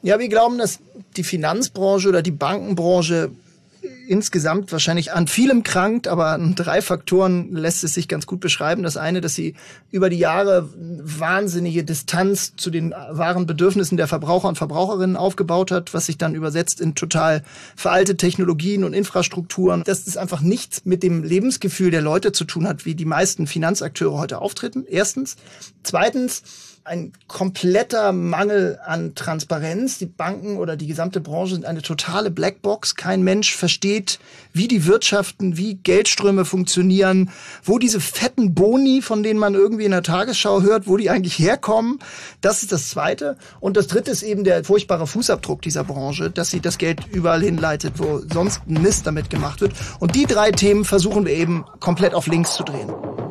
Ja, wir glauben, dass die Finanzbranche oder die Bankenbranche insgesamt wahrscheinlich an vielem krankt, aber an 3 Faktoren lässt es sich ganz gut beschreiben. Das eine, dass sie über die Jahre wahnsinnige Distanz zu den wahren Bedürfnissen der Verbraucher und Verbraucherinnen aufgebaut hat, was sich dann übersetzt in total veraltete Technologien und Infrastrukturen. Dass es einfach nichts mit dem Lebensgefühl der Leute zu tun hat, wie die meisten Finanzakteure heute auftreten. Erstens. Zweitens, ein kompletter Mangel an Transparenz. Die Banken oder die gesamte Branche sind eine totale Blackbox. Kein Mensch versteht, wie die wirtschaften, wie Geldströme funktionieren, wo diese fetten Boni, von denen man irgendwie in der Tagesschau hört, wo die eigentlich herkommen. Das ist das Zweite. Und das Dritte ist eben der furchtbare Fußabdruck dieser Branche, dass sie das Geld überall hinleitet, wo sonst ein Mist damit gemacht wird. Und die 3 Themen versuchen wir eben komplett auf links zu drehen.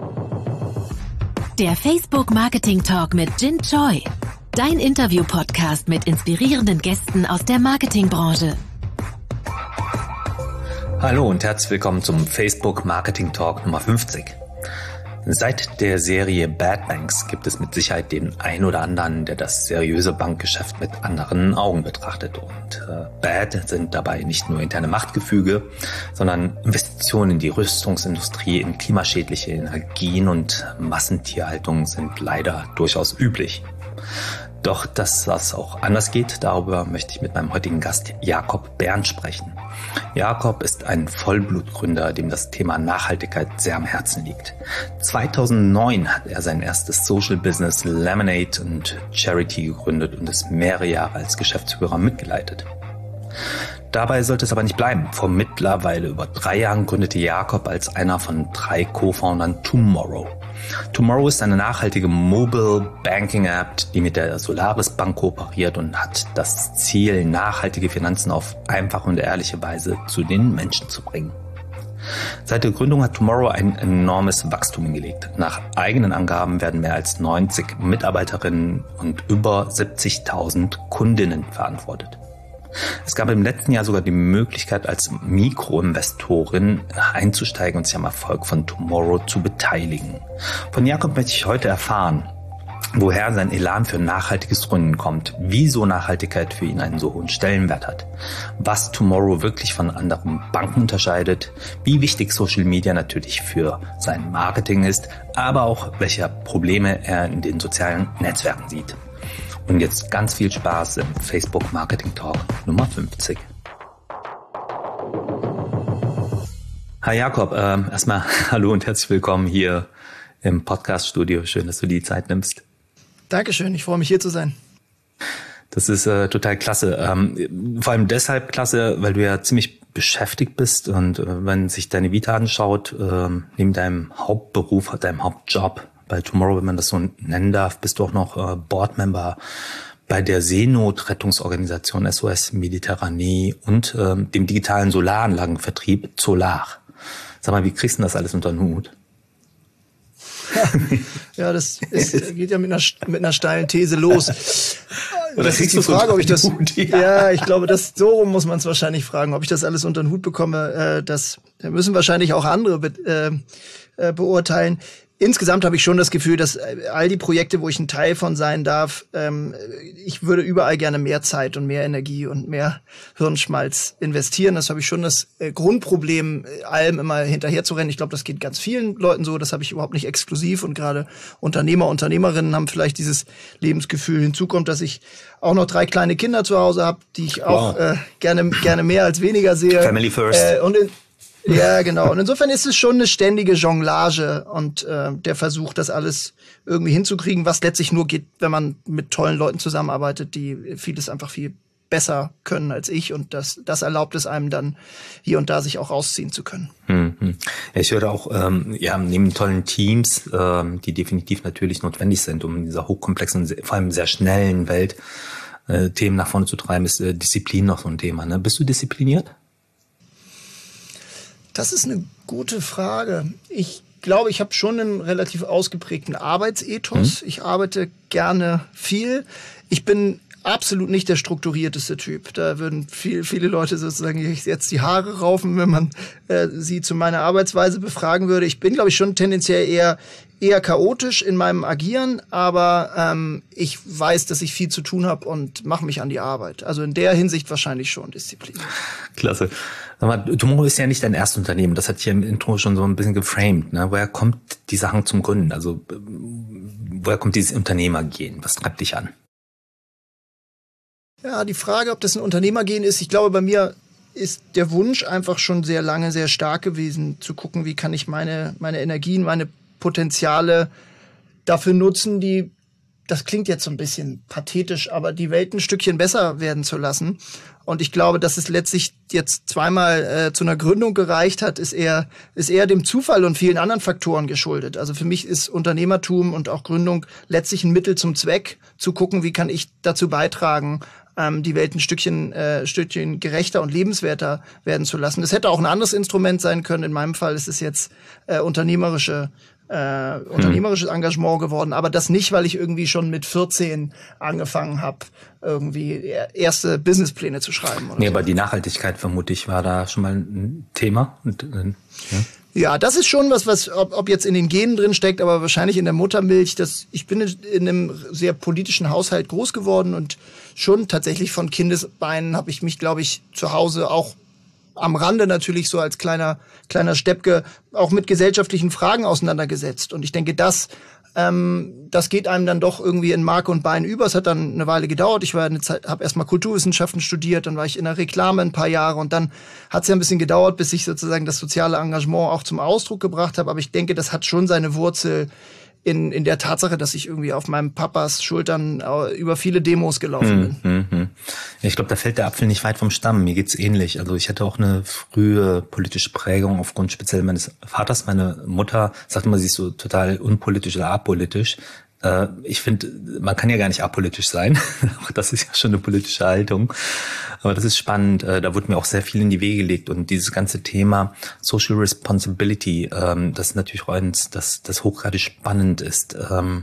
Der Facebook Marketing Talk mit Jin Choi. Dein Interview-Podcast mit inspirierenden Gästen aus der Marketingbranche. Hallo und herzlich willkommen zum Facebook Marketing Talk Nummer 50. Seit der Serie Bad Banks gibt es mit Sicherheit den einen oder anderen, der das seriöse Bankgeschäft mit anderen Augen betrachtet. Und bad sind dabei nicht nur interne Machtgefüge, sondern Investitionen in die Rüstungsindustrie, in klimaschädliche Energien und Massentierhaltung sind leider durchaus üblich. Doch dass das auch anders geht, darüber möchte ich mit meinem heutigen Gast Jakob Bernd sprechen. Jakob ist ein Vollblutgründer, dem das Thema Nachhaltigkeit sehr am Herzen liegt. 2009 hat er sein erstes Social Business Lemonade und Charity gegründet und es mehrere Jahre als Geschäftsführer mitgeleitet. Dabei sollte es aber nicht bleiben. Vor mittlerweile über 3 Jahren gründete Jakob als einer von 3 Co-Foundern Tomorrow. Tomorrow ist eine nachhaltige Mobile Banking App, die mit der Solaris Bank kooperiert und hat das Ziel, nachhaltige Finanzen auf einfache und ehrliche Weise zu den Menschen zu bringen. Seit der Gründung hat Tomorrow ein enormes Wachstum hingelegt. Nach eigenen Angaben werden mehr als 90 Mitarbeiterinnen und über 70.000 Kundinnen verantwortet. Es gab im letzten Jahr sogar die Möglichkeit, als Mikroinvestorin einzusteigen und sich am Erfolg von Tomorrow zu beteiligen. Von Jakob möchte ich heute erfahren, woher sein Elan für nachhaltiges Gründen kommt, wieso Nachhaltigkeit für ihn einen so hohen Stellenwert hat, was Tomorrow wirklich von anderen Banken unterscheidet, wie wichtig Social Media natürlich für sein Marketing ist, aber auch welche Probleme er in den sozialen Netzwerken sieht. Und jetzt ganz viel Spaß im Facebook Marketing Talk Nummer 50. Hi Jakob, erstmal hallo und herzlich willkommen hier im Podcast-Studio. Schön, dass du die Zeit nimmst. Dankeschön, ich freue mich hier zu sein. Das ist total klasse. Vor allem deshalb klasse, weil du ja ziemlich beschäftigt bist und wenn sich deine Vita anschaut, neben deinem Hauptberuf, deinem Hauptjob, bei Tomorrow, wenn man das so nennen darf, bist du auch noch Boardmember bei der Seenotrettungsorganisation SOS Mediterranee und dem digitalen Solaranlagenvertrieb Solar. Sag mal, wie kriegst du das alles unter den Hut? Ja, geht ja mit einer steilen These los. Das ist die Frage, ob ich das. Ja, ich glaube, so rum muss man es wahrscheinlich fragen, ob ich das alles unter den Hut bekomme. Das müssen wahrscheinlich auch andere beurteilen. Insgesamt habe ich schon das Gefühl, dass all die Projekte, wo ich ein Teil von sein darf, ich würde überall gerne mehr Zeit und mehr Energie und mehr Hirnschmalz investieren. Das habe ich schon das Grundproblem, allem immer hinterher zu rennen. Ich glaube, das geht ganz vielen Leuten so. Das habe ich überhaupt nicht exklusiv. Und gerade Unternehmer, Unternehmerinnen haben vielleicht dieses Lebensgefühl. Hinzu kommt, dass ich auch noch 3 kleine Kinder zu Hause habe, die ich auch gerne mehr als weniger sehe. Family first. Ja, genau. Und insofern ist es schon eine ständige Jonglage und der Versuch, das alles irgendwie hinzukriegen, was letztlich nur geht, wenn man mit tollen Leuten zusammenarbeitet, die vieles einfach viel besser können als ich. Und das erlaubt es einem dann hier und da sich auch rausziehen zu können. Ja, ich höre auch, neben tollen Teams, die definitiv natürlich notwendig sind, um in dieser hochkomplexen, vor allem sehr schnellen Welt Themen nach vorne zu treiben, ist Disziplin noch so ein Thema. Ne? Bist du diszipliniert? Das ist eine gute Frage. Ich glaube, ich habe schon einen relativ ausgeprägten Arbeitsethos. Ich arbeite gerne viel. Ich bin absolut nicht der strukturierteste Typ. Da würden viele Leute sozusagen jetzt die Haare raufen, wenn man sie zu meiner Arbeitsweise befragen würde. Ich bin, glaube ich, schon tendenziell eher eher chaotisch in meinem Agieren, aber ich weiß, dass ich viel zu tun habe und mache mich an die Arbeit. Also in der Hinsicht wahrscheinlich schon Disziplin. Klasse. Sag mal, Tomorrow ist ja nicht dein erstes Unternehmen. Das hat hier im Intro schon so ein bisschen geframed. Ne? Woher kommt dieser Hang zum Gründen? Also woher kommt dieses Unternehmergehen? Was treibt dich an? Ja, die Frage, ob das ein Unternehmergehen ist, ich glaube, bei mir ist der Wunsch einfach schon sehr lange sehr stark gewesen, zu gucken, wie kann ich meine Energien, meine Potenziale dafür nutzen, das klingt jetzt so ein bisschen pathetisch, aber die Welt ein Stückchen besser werden zu lassen. Und ich glaube, dass es letztlich jetzt zweimal zu einer Gründung gereicht hat, ist eher dem Zufall und vielen anderen Faktoren geschuldet. Also für mich ist Unternehmertum und auch Gründung letztlich ein Mittel zum Zweck, zu gucken, wie kann ich dazu beitragen, die Welt ein Stückchen gerechter und lebenswerter werden zu lassen. Das hätte auch ein anderes Instrument sein können. In meinem Fall ist es jetzt unternehmerisches Engagement geworden, aber das nicht, weil ich irgendwie schon mit 14 angefangen habe, irgendwie erste Businesspläne zu schreiben. Nee, aber die Nachhaltigkeit, vermutlich, war da schon mal ein Thema. Ja, das ist schon was ob jetzt in den Genen drin steckt, aber wahrscheinlich in der Muttermilch. Ich bin in einem sehr politischen Haushalt groß geworden und schon tatsächlich von Kindesbeinen habe ich mich, glaube ich, zu Hause auch am Rande natürlich so als kleiner Steppke auch mit gesellschaftlichen Fragen auseinandergesetzt. Und ich denke, das geht einem dann doch irgendwie in Mark und Bein über. Es hat dann eine Weile gedauert. Ich habe erstmal Kulturwissenschaften studiert, dann war ich in der Reklame ein paar Jahre und dann hat es ja ein bisschen gedauert, bis ich sozusagen das soziale Engagement auch zum Ausdruck gebracht habe. Aber ich denke, das hat schon seine Wurzel in der Tatsache, dass ich irgendwie auf meinem Papas Schultern über viele Demos gelaufen bin. Ich glaube, da fällt der Apfel nicht weit vom Stamm. Mir geht's ähnlich. Also ich hatte auch eine frühe politische Prägung aufgrund speziell meines Vaters. Meine Mutter sagt immer, sie ist so total unpolitisch oder apolitisch. Ich finde, man kann ja gar nicht apolitisch sein. Das ist ja schon eine politische Haltung. Aber das ist spannend. Da wurde mir auch sehr viel in die Wege gelegt. Und dieses ganze Thema Social Responsibility, das ist natürlich auch eins, das hochgradig spannend ist.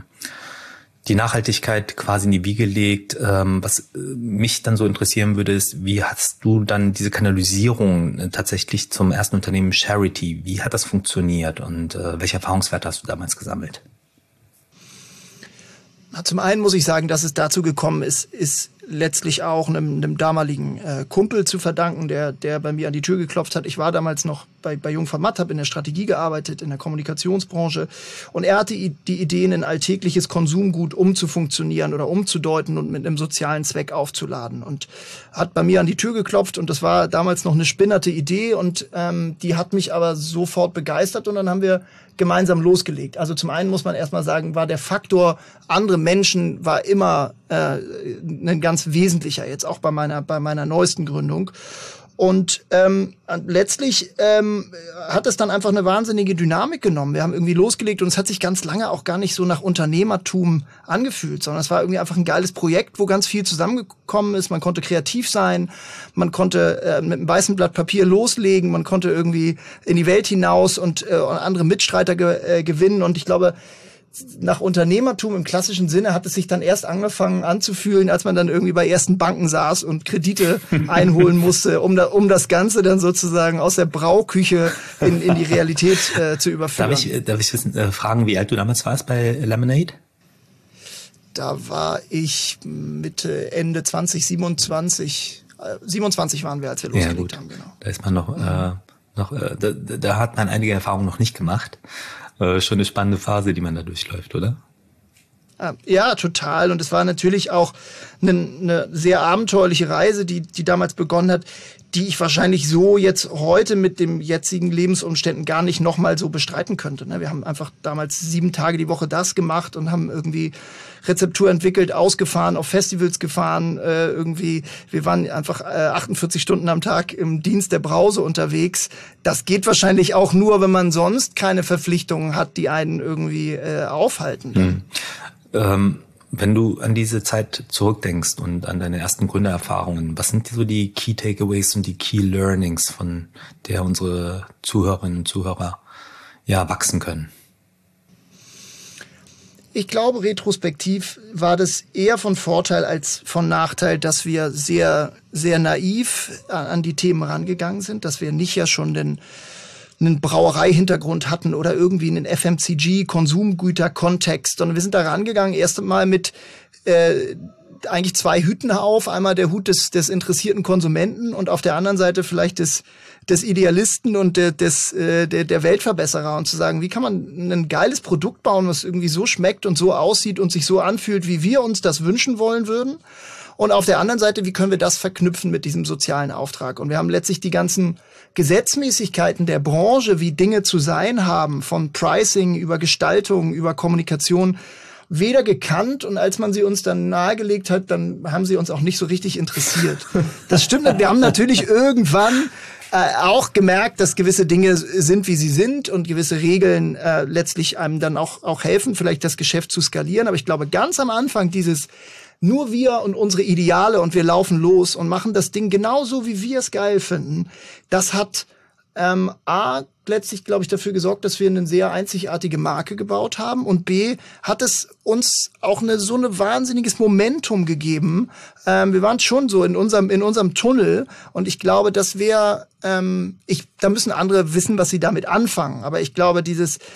Die Nachhaltigkeit quasi in die Wiege legt. Was mich dann so interessieren würde, ist, wie hast du dann diese Kanalisierung tatsächlich zum ersten Unternehmen Charity, wie hat das funktioniert und welche Erfahrungswerte hast du damals gesammelt? Zum einen muss ich sagen, dass es dazu gekommen ist letztlich auch einem damaligen Kumpel zu verdanken, der bei mir an die Tür geklopft hat. Ich war damals noch bei Jung von Matt, habe in der Strategie gearbeitet, in der Kommunikationsbranche. Und er hatte die Idee, ein alltägliches Konsumgut umzufunktionieren oder umzudeuten und mit einem sozialen Zweck aufzuladen. Und hat bei mir an die Tür geklopft und das war damals noch eine spinnerte Idee und die hat mich aber sofort begeistert und dann haben wir gemeinsam losgelegt. Also zum einen muss man erstmal sagen, war der Faktor andere Menschen war immer ein ganz wesentlicher, jetzt auch bei meiner neuesten Gründung. Und letztlich hat es dann einfach eine wahnsinnige Dynamik genommen. Wir haben irgendwie losgelegt und es hat sich ganz lange auch gar nicht so nach Unternehmertum angefühlt, sondern es war irgendwie einfach ein geiles Projekt, wo ganz viel zusammengekommen ist. Man konnte kreativ sein, man konnte mit einem weißen Blatt Papier loslegen, man konnte irgendwie in die Welt hinaus und andere Mitstreiter gewinnen. Und ich glaube, nach Unternehmertum im klassischen Sinne hat es sich dann erst angefangen anzufühlen, als man dann irgendwie bei ersten Banken saß und Kredite einholen musste, um das Ganze dann sozusagen aus der Brauküche in die Realität zu überführen. Darf ich fragen, wie alt du damals warst bei Lemonade? Da war ich Mitte, Ende 2027. 27 waren wir, als wir losgelegt haben. Genau. Da ist man da hat man einige Erfahrungen noch nicht gemacht. Schon eine spannende Phase, die man da durchläuft, oder? Ja, total. Und es war natürlich auch eine sehr abenteuerliche Reise, die damals begonnen hat, die ich wahrscheinlich so jetzt heute mit den jetzigen Lebensumständen gar nicht nochmal so bestreiten könnte. Wir haben einfach damals 7 Tage die Woche das gemacht und haben irgendwie Rezeptur entwickelt, ausgefahren, auf Festivals gefahren, wir waren einfach 48 Stunden am Tag im Dienst der Brause unterwegs. Das geht wahrscheinlich auch nur, wenn man sonst keine Verpflichtungen hat, die einen irgendwie aufhalten. Wenn du an diese Zeit zurückdenkst und an deine ersten Gründererfahrungen, was sind so die Key Takeaways und die Key Learnings, von der unsere Zuhörerinnen und Zuhörer wachsen können? Ich glaube, retrospektiv war das eher von Vorteil als von Nachteil, dass wir sehr, sehr naiv an die Themen rangegangen sind, dass wir nicht ja schon den einen Brauereihintergrund hatten oder irgendwie einen FMCG-Konsumgüter-Kontext, sondern wir sind da rangegangen, erst einmal mit eigentlich 2 Hüten auf. Einmal der Hut des interessierten Konsumenten und auf der anderen Seite vielleicht des Idealisten und der Weltverbesserer, und zu sagen, wie kann man ein geiles Produkt bauen, was irgendwie so schmeckt und so aussieht und sich so anfühlt, wie wir uns das wünschen wollen würden. Und auf der anderen Seite, wie können wir das verknüpfen mit diesem sozialen Auftrag? Und wir haben letztlich die ganzen Gesetzmäßigkeiten der Branche, wie Dinge zu sein haben, von Pricing über Gestaltung, über Kommunikation, weder gekannt, und als man sie uns dann nahegelegt hat, dann haben sie uns auch nicht so richtig interessiert. Das stimmt, wir haben natürlich irgendwann auch gemerkt, dass gewisse Dinge sind, wie sie sind, und gewisse Regeln letztlich einem dann auch helfen, vielleicht das Geschäft zu skalieren. Aber ich glaube, ganz am Anfang dieses nur wir und unsere Ideale und wir laufen los und machen das Ding genauso, wie wir es geil finden, das hat letztlich, glaube ich, dafür gesorgt, dass wir eine sehr einzigartige Marke gebaut haben, und B, hat es uns auch so eine wahnsinniges Momentum gegeben. Wir waren schon so in unserem Tunnel, und ich glaube, das wäre, da müssen andere wissen, was sie damit anfangen, aber ich glaube,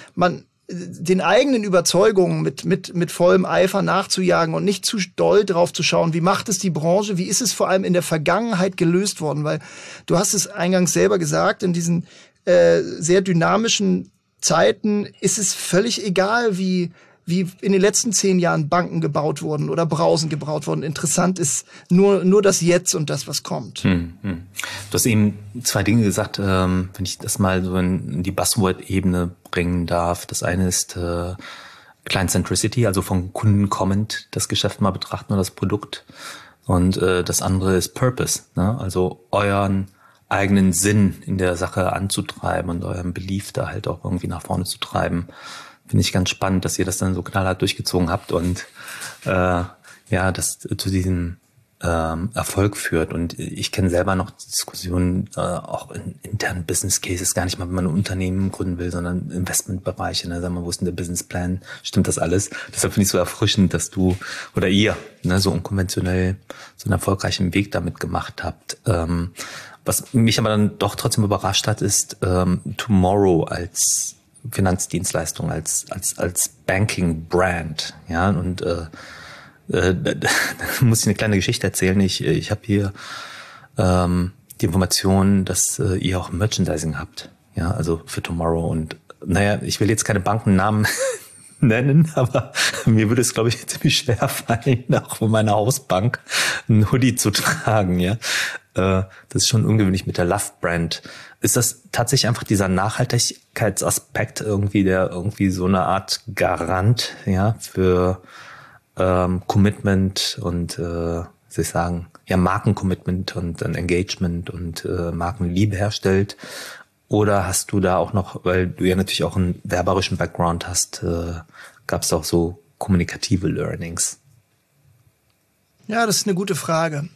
den eigenen Überzeugungen mit vollem Eifer nachzujagen und nicht zu doll drauf zu schauen, wie macht es die Branche, wie ist es vor allem in der Vergangenheit gelöst worden, weil du hast es eingangs selber gesagt, in diesen sehr dynamischen Zeiten ist es völlig egal, wie in den letzten 10 Jahren Banken gebaut wurden oder Brausen gebaut wurden. Interessant ist nur das Jetzt und das, was kommt. Du hast eben 2 Dinge gesagt, wenn ich das mal so in die Buzzword-Ebene bringen darf. Das eine ist Client Centricity, also von Kunden kommend das Geschäft mal betrachten oder das Produkt. Und das andere ist Purpose, ne? Also euren eigenen Sinn in der Sache anzutreiben und euren Belief da halt auch irgendwie nach vorne zu treiben. Finde ich ganz spannend, dass ihr das dann so knallhart durchgezogen habt und das zu diesem Erfolg führt. Und ich kenne selber noch Diskussionen auch in internen Business Cases, gar nicht mal, wenn man ein Unternehmen gründen will, sondern Investmentbereiche. Ne? Sag mal, wo ist denn der Businessplan? Stimmt das alles? Deshalb finde ich so erfrischend, dass du oder ihr so unkonventionell so einen erfolgreichen Weg damit gemacht habt. Was mich aber dann doch trotzdem überrascht hat, ist Tomorrow als Finanzdienstleistung, als Banking-Brand, ja, und da muss ich eine kleine Geschichte erzählen. Ich habe hier die Information, dass ihr auch Merchandising habt, ja, also für Tomorrow, und ich will jetzt keine Bankennamen nennen, aber mir würde es, glaube ich, ziemlich schwer fallen, auch von meiner Hausbank einen Hoodie zu tragen, ja. Das ist schon ungewöhnlich mit der Love-Brand. Ist das tatsächlich einfach dieser Nachhaltigkeitsaspekt irgendwie, der irgendwie so eine Art Garant, ja, für Commitment und, Markencommitment und ein Engagement und Markenliebe herstellt? Oder hast du da auch noch, weil du ja natürlich auch einen werberischen Background hast, gab es auch so kommunikative Learnings? Ja, das ist eine gute Frage.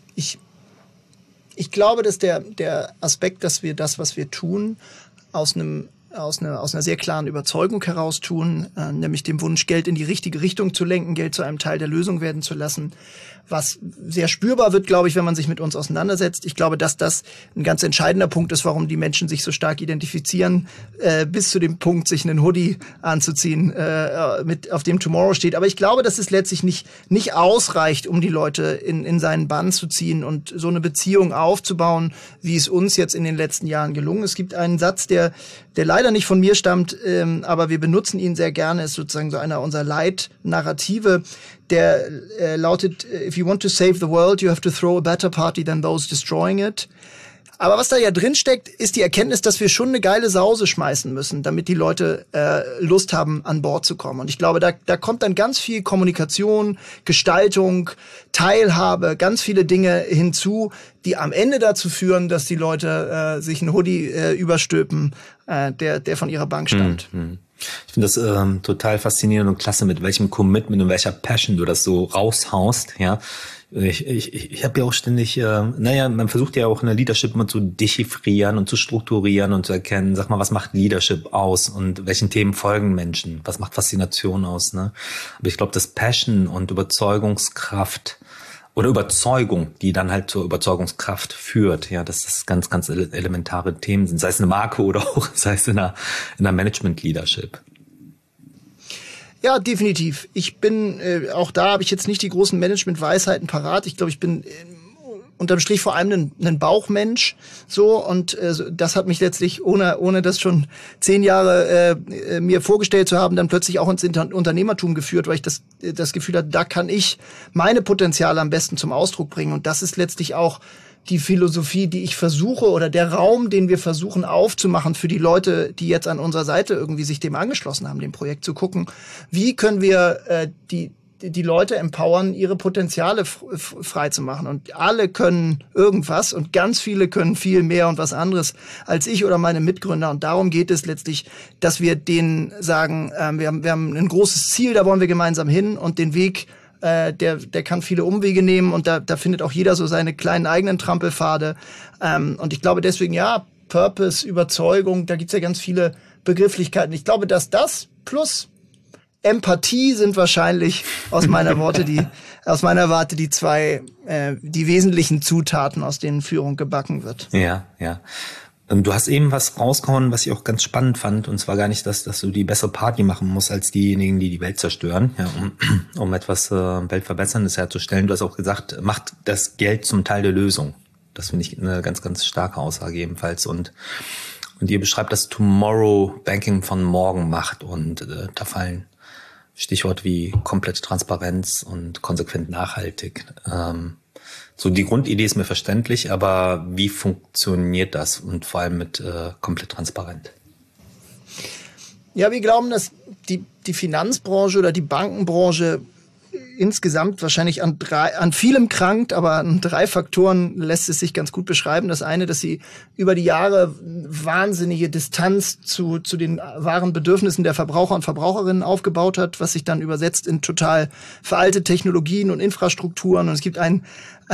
Ich glaube, dass der Aspekt, dass wir das, was wir tun, aus einer sehr klaren Überzeugung heraus tun, nämlich dem Wunsch, Geld in die richtige Richtung zu lenken, Geld zu einem Teil der Lösung werden zu lassen, was sehr spürbar wird, glaube ich, wenn man sich mit uns auseinandersetzt. Ich glaube, dass das ein ganz entscheidender Punkt ist, warum die Menschen sich so stark identifizieren, bis zu dem Punkt, sich einen Hoodie anzuziehen, auf dem Tomorrow steht. Aber ich glaube, dass es letztlich nicht ausreicht, um die Leute in seinen Bann zu ziehen und so eine Beziehung aufzubauen, wie es uns jetzt in den letzten Jahren gelungen ist. Es gibt einen Satz, der leider nicht von mir stammt, aber wir benutzen ihn sehr gerne, ist sozusagen so einer unserer Leitnarrative, der lautet, if you want to save the world, you have to throw a better party than those destroying it. Aber was da ja drin steckt, ist die Erkenntnis, dass wir schon eine geile Sause schmeißen müssen, damit die Leute Lust haben, an Bord zu kommen. Und ich glaube, da kommt dann ganz viel Kommunikation, Gestaltung, Teilhabe, ganz viele Dinge hinzu, die am Ende dazu führen, dass die Leute sich einen Hoodie überstülpen, der von ihrer Bank stammt. Ich finde das total faszinierend und klasse, mit welchem Commitment und welcher Passion du das so raushaust, ja. Ich habe ja auch ständig, man versucht ja auch in der Leadership immer zu dechiffrieren und zu strukturieren und zu erkennen, sag mal, was macht Leadership aus und welchen Themen folgen Menschen, was macht Faszination aus, ne? Aber ich glaube, dass Passion und Überzeugungskraft oder Überzeugung, die dann halt zur Überzeugungskraft führt. Ja, dass das ganz, ganz elementare Themen sind, sei es eine Marke oder auch sei es in einer Management-Leadership. Ja, definitiv. Ich bin, auch da habe ich jetzt nicht die großen Management-Weisheiten parat. Ich glaube, ich bin unterm Strich vor allem ein Bauchmensch, so, und das hat mich letztlich, ohne das schon 10 Jahre mir vorgestellt zu haben, dann plötzlich auch ins Unternehmertum geführt, weil ich das Gefühl hatte, da kann ich meine Potenziale am besten zum Ausdruck bringen, und das ist letztlich auch die Philosophie, die ich versuche, oder der Raum, den wir versuchen aufzumachen für die Leute, die jetzt an unserer Seite irgendwie sich dem angeschlossen haben, dem Projekt, zu gucken, wie können wir die Leute empowern, ihre Potenziale frei zu machen. Und alle können irgendwas und ganz viele können viel mehr und was anderes als ich oder meine Mitgründer. Und darum geht es letztlich, dass wir denen sagen, wir haben ein großes Ziel, da wollen wir gemeinsam hin, und den Weg, der kann viele Umwege nehmen, und da findet auch jeder so seine kleinen eigenen Trampelpfade. Und ich glaube deswegen, ja, Purpose, Überzeugung, da gibt's ja ganz viele Begrifflichkeiten. Ich glaube, dass das plus Empathie sind wahrscheinlich aus meiner Warte die zwei, die wesentlichen Zutaten, aus denen Führung gebacken wird. Ja, ja. Du hast eben was rausgehauen, was ich auch ganz spannend fand, und zwar gar nicht, dass du die bessere Party machen musst als diejenigen, die die Welt zerstören, ja, um etwas Weltverbesserndes herzustellen. Du hast auch gesagt, macht das Geld zum Teil der Lösung. Das finde ich eine ganz, ganz starke Aussage ebenfalls. Und ihr beschreibt das Tomorrow Banking von morgen macht, und da fallen Stichwort wie komplette Transparenz und konsequent nachhaltig. So, die Grundidee ist mir verständlich, aber wie funktioniert das, und vor allem mit komplett transparent? Ja, wir glauben, dass die Finanzbranche oder die Bankenbranche insgesamt wahrscheinlich an vielem krankt, aber an 3 Faktoren lässt es sich ganz gut beschreiben. Das eine, dass sie über die Jahre wahnsinnige Distanz zu den wahren Bedürfnissen der Verbraucher und Verbraucherinnen aufgebaut hat, was sich dann übersetzt in total veraltete Technologien und Infrastrukturen. Und es gibt einen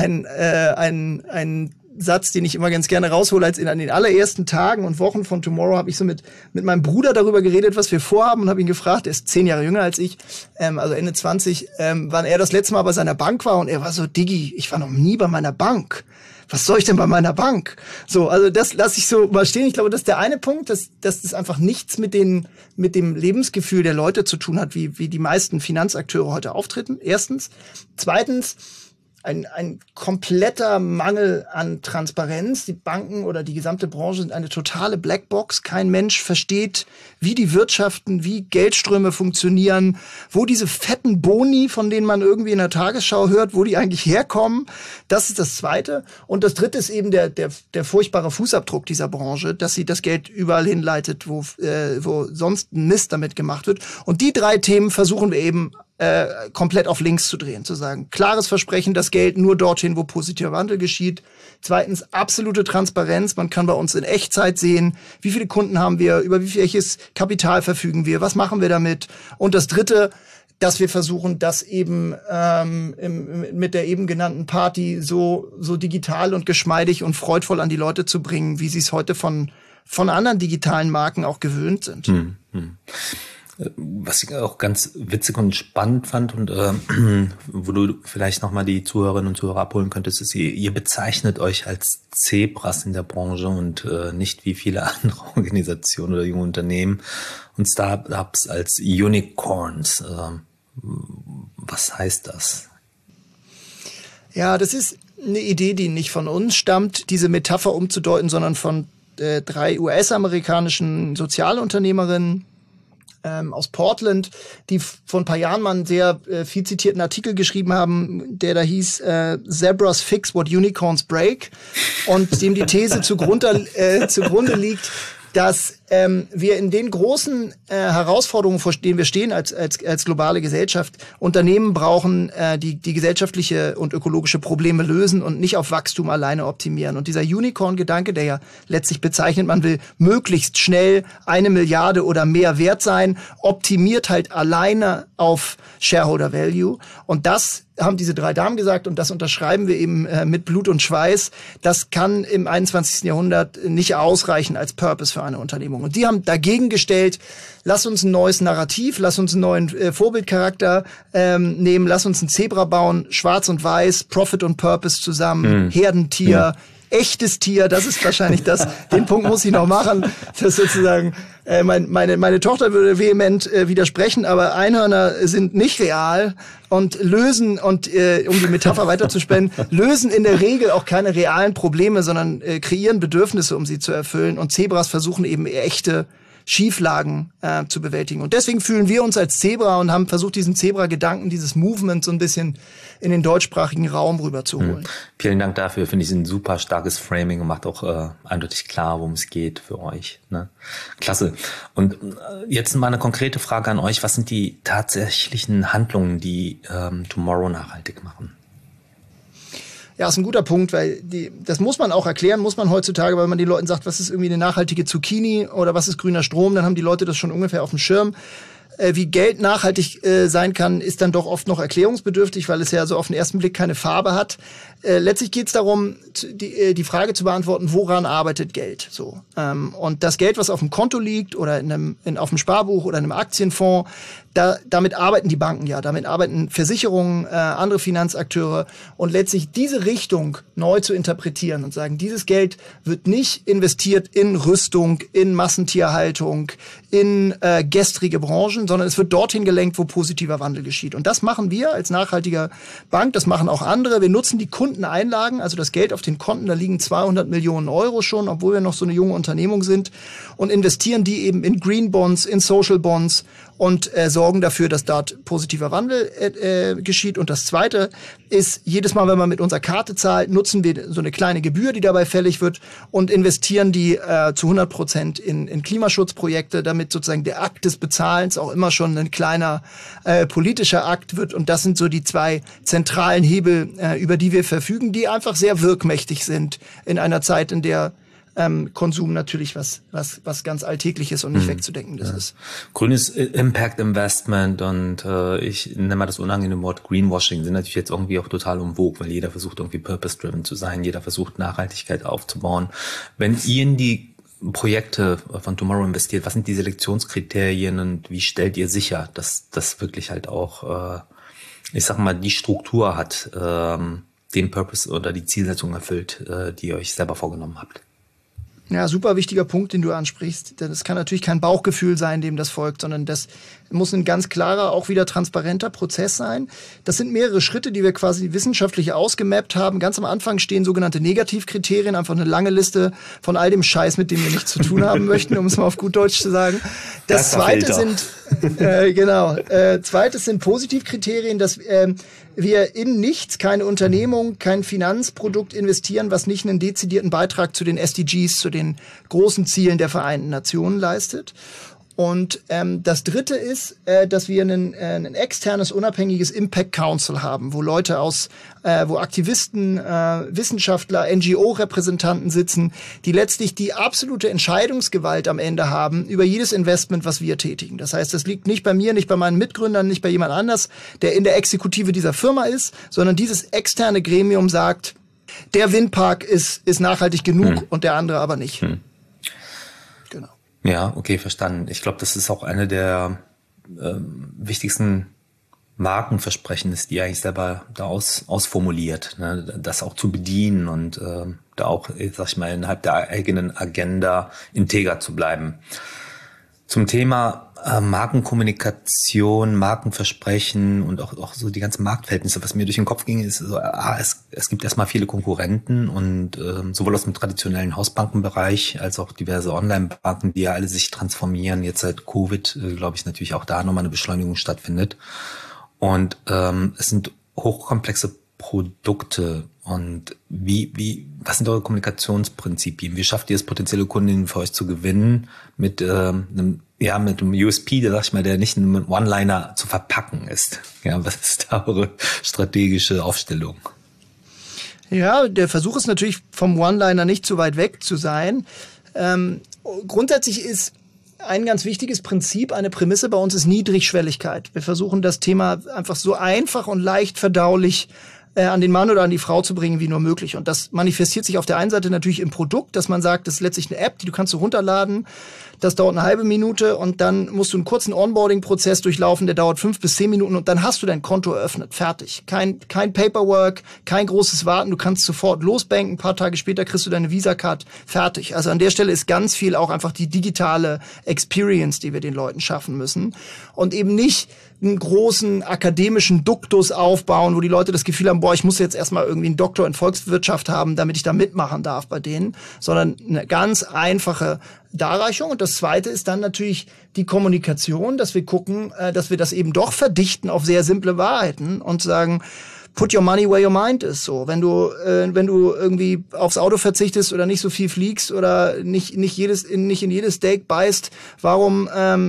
Satz, den ich immer ganz gerne raushole, als in den allerersten Tagen und Wochen von Tomorrow habe ich so mit meinem Bruder darüber geredet, was wir vorhaben, und habe ihn gefragt, er ist 10 Jahre jünger als ich, also Ende 20, wann er das letzte Mal bei seiner Bank war, und er war so, Diggi, ich war noch nie bei meiner Bank. Was soll ich denn bei meiner Bank? So, also das lasse ich so mal stehen. Ich glaube, das ist der eine Punkt, dass das einfach nichts mit dem Lebensgefühl der Leute zu tun hat, wie die meisten Finanzakteure heute auftreten. Erstens. Zweitens, ein kompletter Mangel an Transparenz. Die Banken oder die gesamte Branche sind eine totale Blackbox. Kein Mensch versteht, wie die wirtschaften, wie Geldströme funktionieren, wo diese fetten Boni, von denen man irgendwie in der Tagesschau hört, wo die eigentlich herkommen. Das ist das Zweite. Und das Dritte ist eben der furchtbare Fußabdruck dieser Branche, dass sie das Geld überall hinleitet, wo sonst ein Mist damit gemacht wird. Und die 3 Themen versuchen wir eben komplett auf links zu drehen, zu sagen, klares Versprechen, das Geld nur dorthin, wo positiver Wandel geschieht. Zweitens, absolute Transparenz. Man kann bei uns in Echtzeit sehen, wie viele Kunden haben wir, über welches Kapital verfügen wir, was machen wir damit. Und das Dritte, dass wir versuchen, das eben mit der eben genannten Party so digital und geschmeidig und freudvoll an die Leute zu bringen, wie sie es heute von anderen digitalen Marken auch gewöhnt sind. Was ich auch ganz witzig und spannend fand, und wo du vielleicht nochmal die Zuhörerinnen und Zuhörer abholen könntest, ist, ihr bezeichnet euch als Zebras in der Branche und nicht wie viele andere Organisationen oder junge Unternehmen und Startups als Unicorns. Was heißt das? Ja, das ist eine Idee, die nicht von uns stammt, diese Metapher umzudeuten, sondern von 3 US-amerikanischen Sozialunternehmerinnen aus Portland, die vor ein paar Jahren mal einen sehr viel zitierten Artikel geschrieben haben, der da hieß Zebras Fix What Unicorns Break, und dem die These zugrunde liegt, dass wir in den großen Herausforderungen, vor denen wir stehen als globale Gesellschaft, Unternehmen brauchen, die gesellschaftliche und ökologische Probleme lösen und nicht auf Wachstum alleine optimieren. Und dieser Unicorn-Gedanke, der ja letztlich bezeichnet, man will möglichst schnell 1 Milliarde oder mehr wert sein, optimiert halt alleine auf Shareholder Value. Und das haben diese 3 Damen gesagt, und das unterschreiben wir eben mit Blut und Schweiß. Das kann im 21. Jahrhundert nicht ausreichen als Purpose für eine Unternehmung. Wahrnehmung. Und die haben dagegen gestellt, lass uns ein neues Narrativ, lass uns einen neuen Vorbildcharakter nehmen, lass uns ein Zebra bauen, schwarz und weiß, Profit und Purpose zusammen, Herdentier, echtes Tier, das ist wahrscheinlich das, den Punkt muss ich noch machen, das sozusagen, meine Tochter würde vehement widersprechen, aber Einhörner sind nicht real und lösen, um die Metapher weiterzuspinnen, lösen in der Regel auch keine realen Probleme, sondern kreieren Bedürfnisse, um sie zu erfüllen, und Zebras versuchen eben echte Schieflagen zu bewältigen. Und deswegen fühlen wir uns als Zebra und haben versucht, diesen Zebra-Gedanken, dieses Movement so ein bisschen in den deutschsprachigen Raum rüberzuholen. Vielen Dank dafür. Finde ich ein super starkes Framing und macht auch eindeutig klar, worum es geht für euch. Ne? Klasse. Und jetzt mal eine konkrete Frage an euch. Was sind die tatsächlichen Handlungen, die Tomorrow nachhaltig machen? Ja, ist ein guter Punkt, weil das muss man auch erklären, muss man heutzutage, weil man den Leuten sagt, was ist irgendwie eine nachhaltige Zucchini oder was ist grüner Strom, dann haben die Leute das schon ungefähr auf dem Schirm. Wie Geld nachhaltig sein kann, ist dann doch oft noch erklärungsbedürftig, weil es ja so auf den ersten Blick keine Farbe hat. Letztlich geht es darum, die Frage zu beantworten, woran arbeitet Geld? So. Und das Geld, was auf dem Konto liegt oder auf dem Sparbuch oder in einem Aktienfonds, damit arbeiten die Banken ja, damit arbeiten Versicherungen, andere Finanzakteure, und letztlich diese Richtung neu zu interpretieren und sagen, dieses Geld wird nicht investiert in Rüstung, in Massentierhaltung, in gestrige Branchen, sondern es wird dorthin gelenkt, wo positiver Wandel geschieht. Und das machen wir als nachhaltiger Bank, das machen auch andere. Wir nutzen die Kundeneinlagen, also das Geld auf den Konten, da liegen 200 Millionen Euro schon, obwohl wir noch so eine junge Unternehmung sind, und investieren die eben in Green Bonds, in Social Bonds und sorgen dafür, dass dort positiver Wandel geschieht. Und das Zweite ist, jedes Mal, wenn man mit unserer Karte zahlt, nutzen wir so eine kleine Gebühr, die dabei fällig wird, und investieren die zu 100% in Klimaschutzprojekte, damit sozusagen der Akt des Bezahlens auch immer schon ein kleiner politischer Akt wird. Und das sind so die zwei zentralen Hebel, über die wir verfügen, die einfach sehr wirkmächtig sind in einer Zeit, in der Konsum natürlich was ganz Alltägliches und nicht wegzudenkendes ist. Grünes Impact Investment und ich nenne mal das unangenehme Wort Greenwashing sind natürlich jetzt irgendwie auch total en vogue, weil jeder versucht irgendwie purpose-driven zu sein, jeder versucht Nachhaltigkeit aufzubauen. Wenn ihr in die Projekte von Tomorrow investiert, was sind die Selektionskriterien und wie stellt ihr sicher, dass das wirklich halt auch, ich sag mal, die Struktur hat, den Purpose oder die Zielsetzung erfüllt, die ihr euch selber vorgenommen habt? Ja, super wichtiger Punkt, den du ansprichst. Das kann natürlich kein Bauchgefühl sein, dem das folgt, sondern das muss ein ganz klarer, auch wieder transparenter Prozess sein. Das sind mehrere Schritte, die wir quasi wissenschaftlich ausgemappt haben. Ganz am Anfang stehen sogenannte Negativkriterien, einfach eine lange Liste von all dem Scheiß, mit dem wir nichts zu tun haben möchten, um es mal auf gut Deutsch zu sagen. Das Zweite sind, Zweites sind Positivkriterien, dass wir in nichts, keine Unternehmung, kein Finanzprodukt investieren, was nicht einen dezidierten Beitrag zu den SDGs, zu den großen Zielen der Vereinten Nationen leistet. Und das Dritte ist, dass wir ein externes, unabhängiges Impact Council haben, wo Leute wo Aktivisten, Wissenschaftler, NGO-Repräsentanten sitzen, die letztlich die absolute Entscheidungsgewalt am Ende haben über jedes Investment, was wir tätigen. Das heißt, das liegt nicht bei mir, nicht bei meinen Mitgründern, nicht bei jemand anders, der in der Exekutive dieser Firma ist, sondern dieses externe Gremium sagt, der Windpark ist nachhaltig genug und der andere aber nicht. Genau. Ja, okay, verstanden. Ich glaube, das ist auch eine der wichtigsten Markenversprechen ist, die eigentlich selber da ausformuliert, ne? Das auch zu bedienen und da auch, sag ich mal, innerhalb der eigenen Agenda integer zu bleiben. Zum Thema Markenkommunikation, Markenversprechen und auch so die ganzen Marktverhältnisse, was mir durch den Kopf ging, ist so, es gibt erstmal viele Konkurrenten und sowohl aus dem traditionellen Hausbankenbereich als auch diverse Online-Banken, die ja alle sich transformieren. Jetzt seit Covid, glaube ich, natürlich auch da nochmal eine Beschleunigung stattfindet. Und es sind hochkomplexe Produkte. Und was sind eure Kommunikationsprinzipien? Wie schafft ihr es, potenzielle Kundinnen für euch zu gewinnen mit einem USP, der nicht in einem One-Liner zu verpacken ist? Ja, was ist da eure strategische Aufstellung? Ja, der Versuch ist natürlich vom One-Liner nicht zu weit weg zu sein. Grundsätzlich ist ein ganz wichtiges Prinzip, eine Prämisse bei uns ist Niedrigschwelligkeit. Wir versuchen das Thema einfach so einfach und leicht verdaulich an den Mann oder an die Frau zu bringen, wie nur möglich. Und das manifestiert sich auf der einen Seite natürlich im Produkt, dass man sagt, das ist letztlich eine App, die du kannst runterladen. Das dauert eine halbe Minute und dann musst du einen kurzen Onboarding-Prozess durchlaufen, der dauert 5 bis 10 Minuten und dann hast du dein Konto eröffnet. Fertig. Kein Paperwork, kein großes Warten. Du kannst sofort losbanken. Ein paar Tage später kriegst du deine Visa-Card. Fertig. Also an der Stelle ist ganz viel auch einfach die digitale Experience, die wir den Leuten schaffen müssen. Und eben nicht einen großen akademischen Duktus aufbauen, wo die Leute das Gefühl haben, ich muss jetzt erstmal irgendwie einen Doktor in Volkswirtschaft haben, damit ich da mitmachen darf bei denen, sondern eine ganz einfache Darreichung. Und das Zweite ist dann natürlich die Kommunikation, dass wir gucken, dass wir das eben doch verdichten auf sehr simple Wahrheiten und sagen, put your money where your mind is. So, wenn du irgendwie aufs Auto verzichtest oder nicht so viel fliegst oder nicht in jedes Steak beißt, warum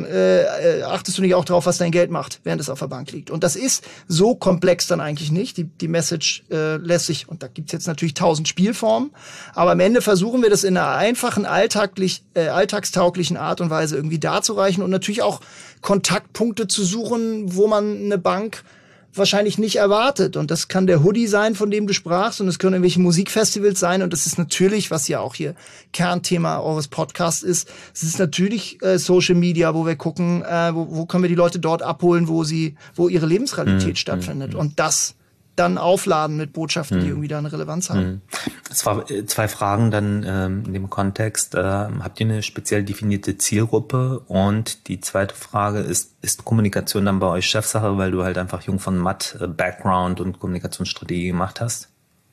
achtest du nicht auch drauf, was dein Geld macht, während es auf der Bank liegt? Und das ist so komplex dann eigentlich nicht. Die Message lässt sich, und da gibt's jetzt natürlich 1000 Spielformen, aber am Ende versuchen wir das in einer einfachen, alltagstauglichen Art und Weise irgendwie darzureichen und natürlich auch Kontaktpunkte zu suchen, wo man eine Bank wahrscheinlich nicht erwartet. Und das kann der Hoodie sein, von dem du sprachst, und es können irgendwelche Musikfestivals sein. Und das ist natürlich, was ja auch hier Kernthema eures Podcasts ist, es ist natürlich Social Media, wo wir gucken, wo können wir die Leute dort abholen, wo ihre Lebensrealität stattfindet. Und das dann aufladen mit Botschaften, die irgendwie da eine Relevanz haben. Es war 2 Fragen dann in dem Kontext. Habt ihr eine speziell definierte Zielgruppe? Und die zweite Frage ist Kommunikation dann bei euch Chefsache, weil du halt einfach Jung von Matt Background und Kommunikationsstrategie gemacht hast?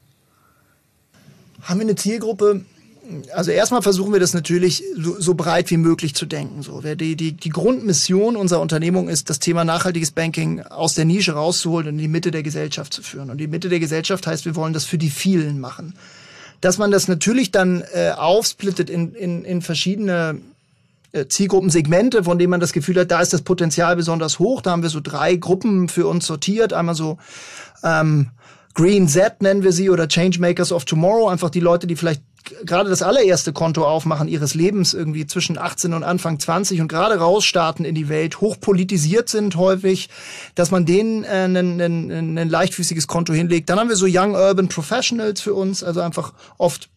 Haben wir eine Zielgruppe? Also erstmal versuchen wir das natürlich so breit wie möglich zu denken. So, die Grundmission unserer Unternehmung ist, das Thema nachhaltiges Banking aus der Nische rauszuholen und in die Mitte der Gesellschaft zu führen. Und die Mitte der Gesellschaft heißt, wir wollen das für die vielen machen. Dass man das natürlich dann aufsplittet in verschiedene Zielgruppensegmente, von denen man das Gefühl hat, da ist das Potenzial besonders hoch. Da haben wir so 3 Gruppen für uns sortiert. Einmal so Green Z nennen wir sie oder Changemakers of Tomorrow. Einfach die Leute, die vielleicht gerade das allererste Konto aufmachen ihres Lebens irgendwie zwischen 18 und Anfang 20 und gerade rausstarten in die Welt, hochpolitisiert sind häufig, dass man denen ein leichtfüßiges Konto hinlegt. Dann haben wir so Young Urban Professionals für uns, also einfach oft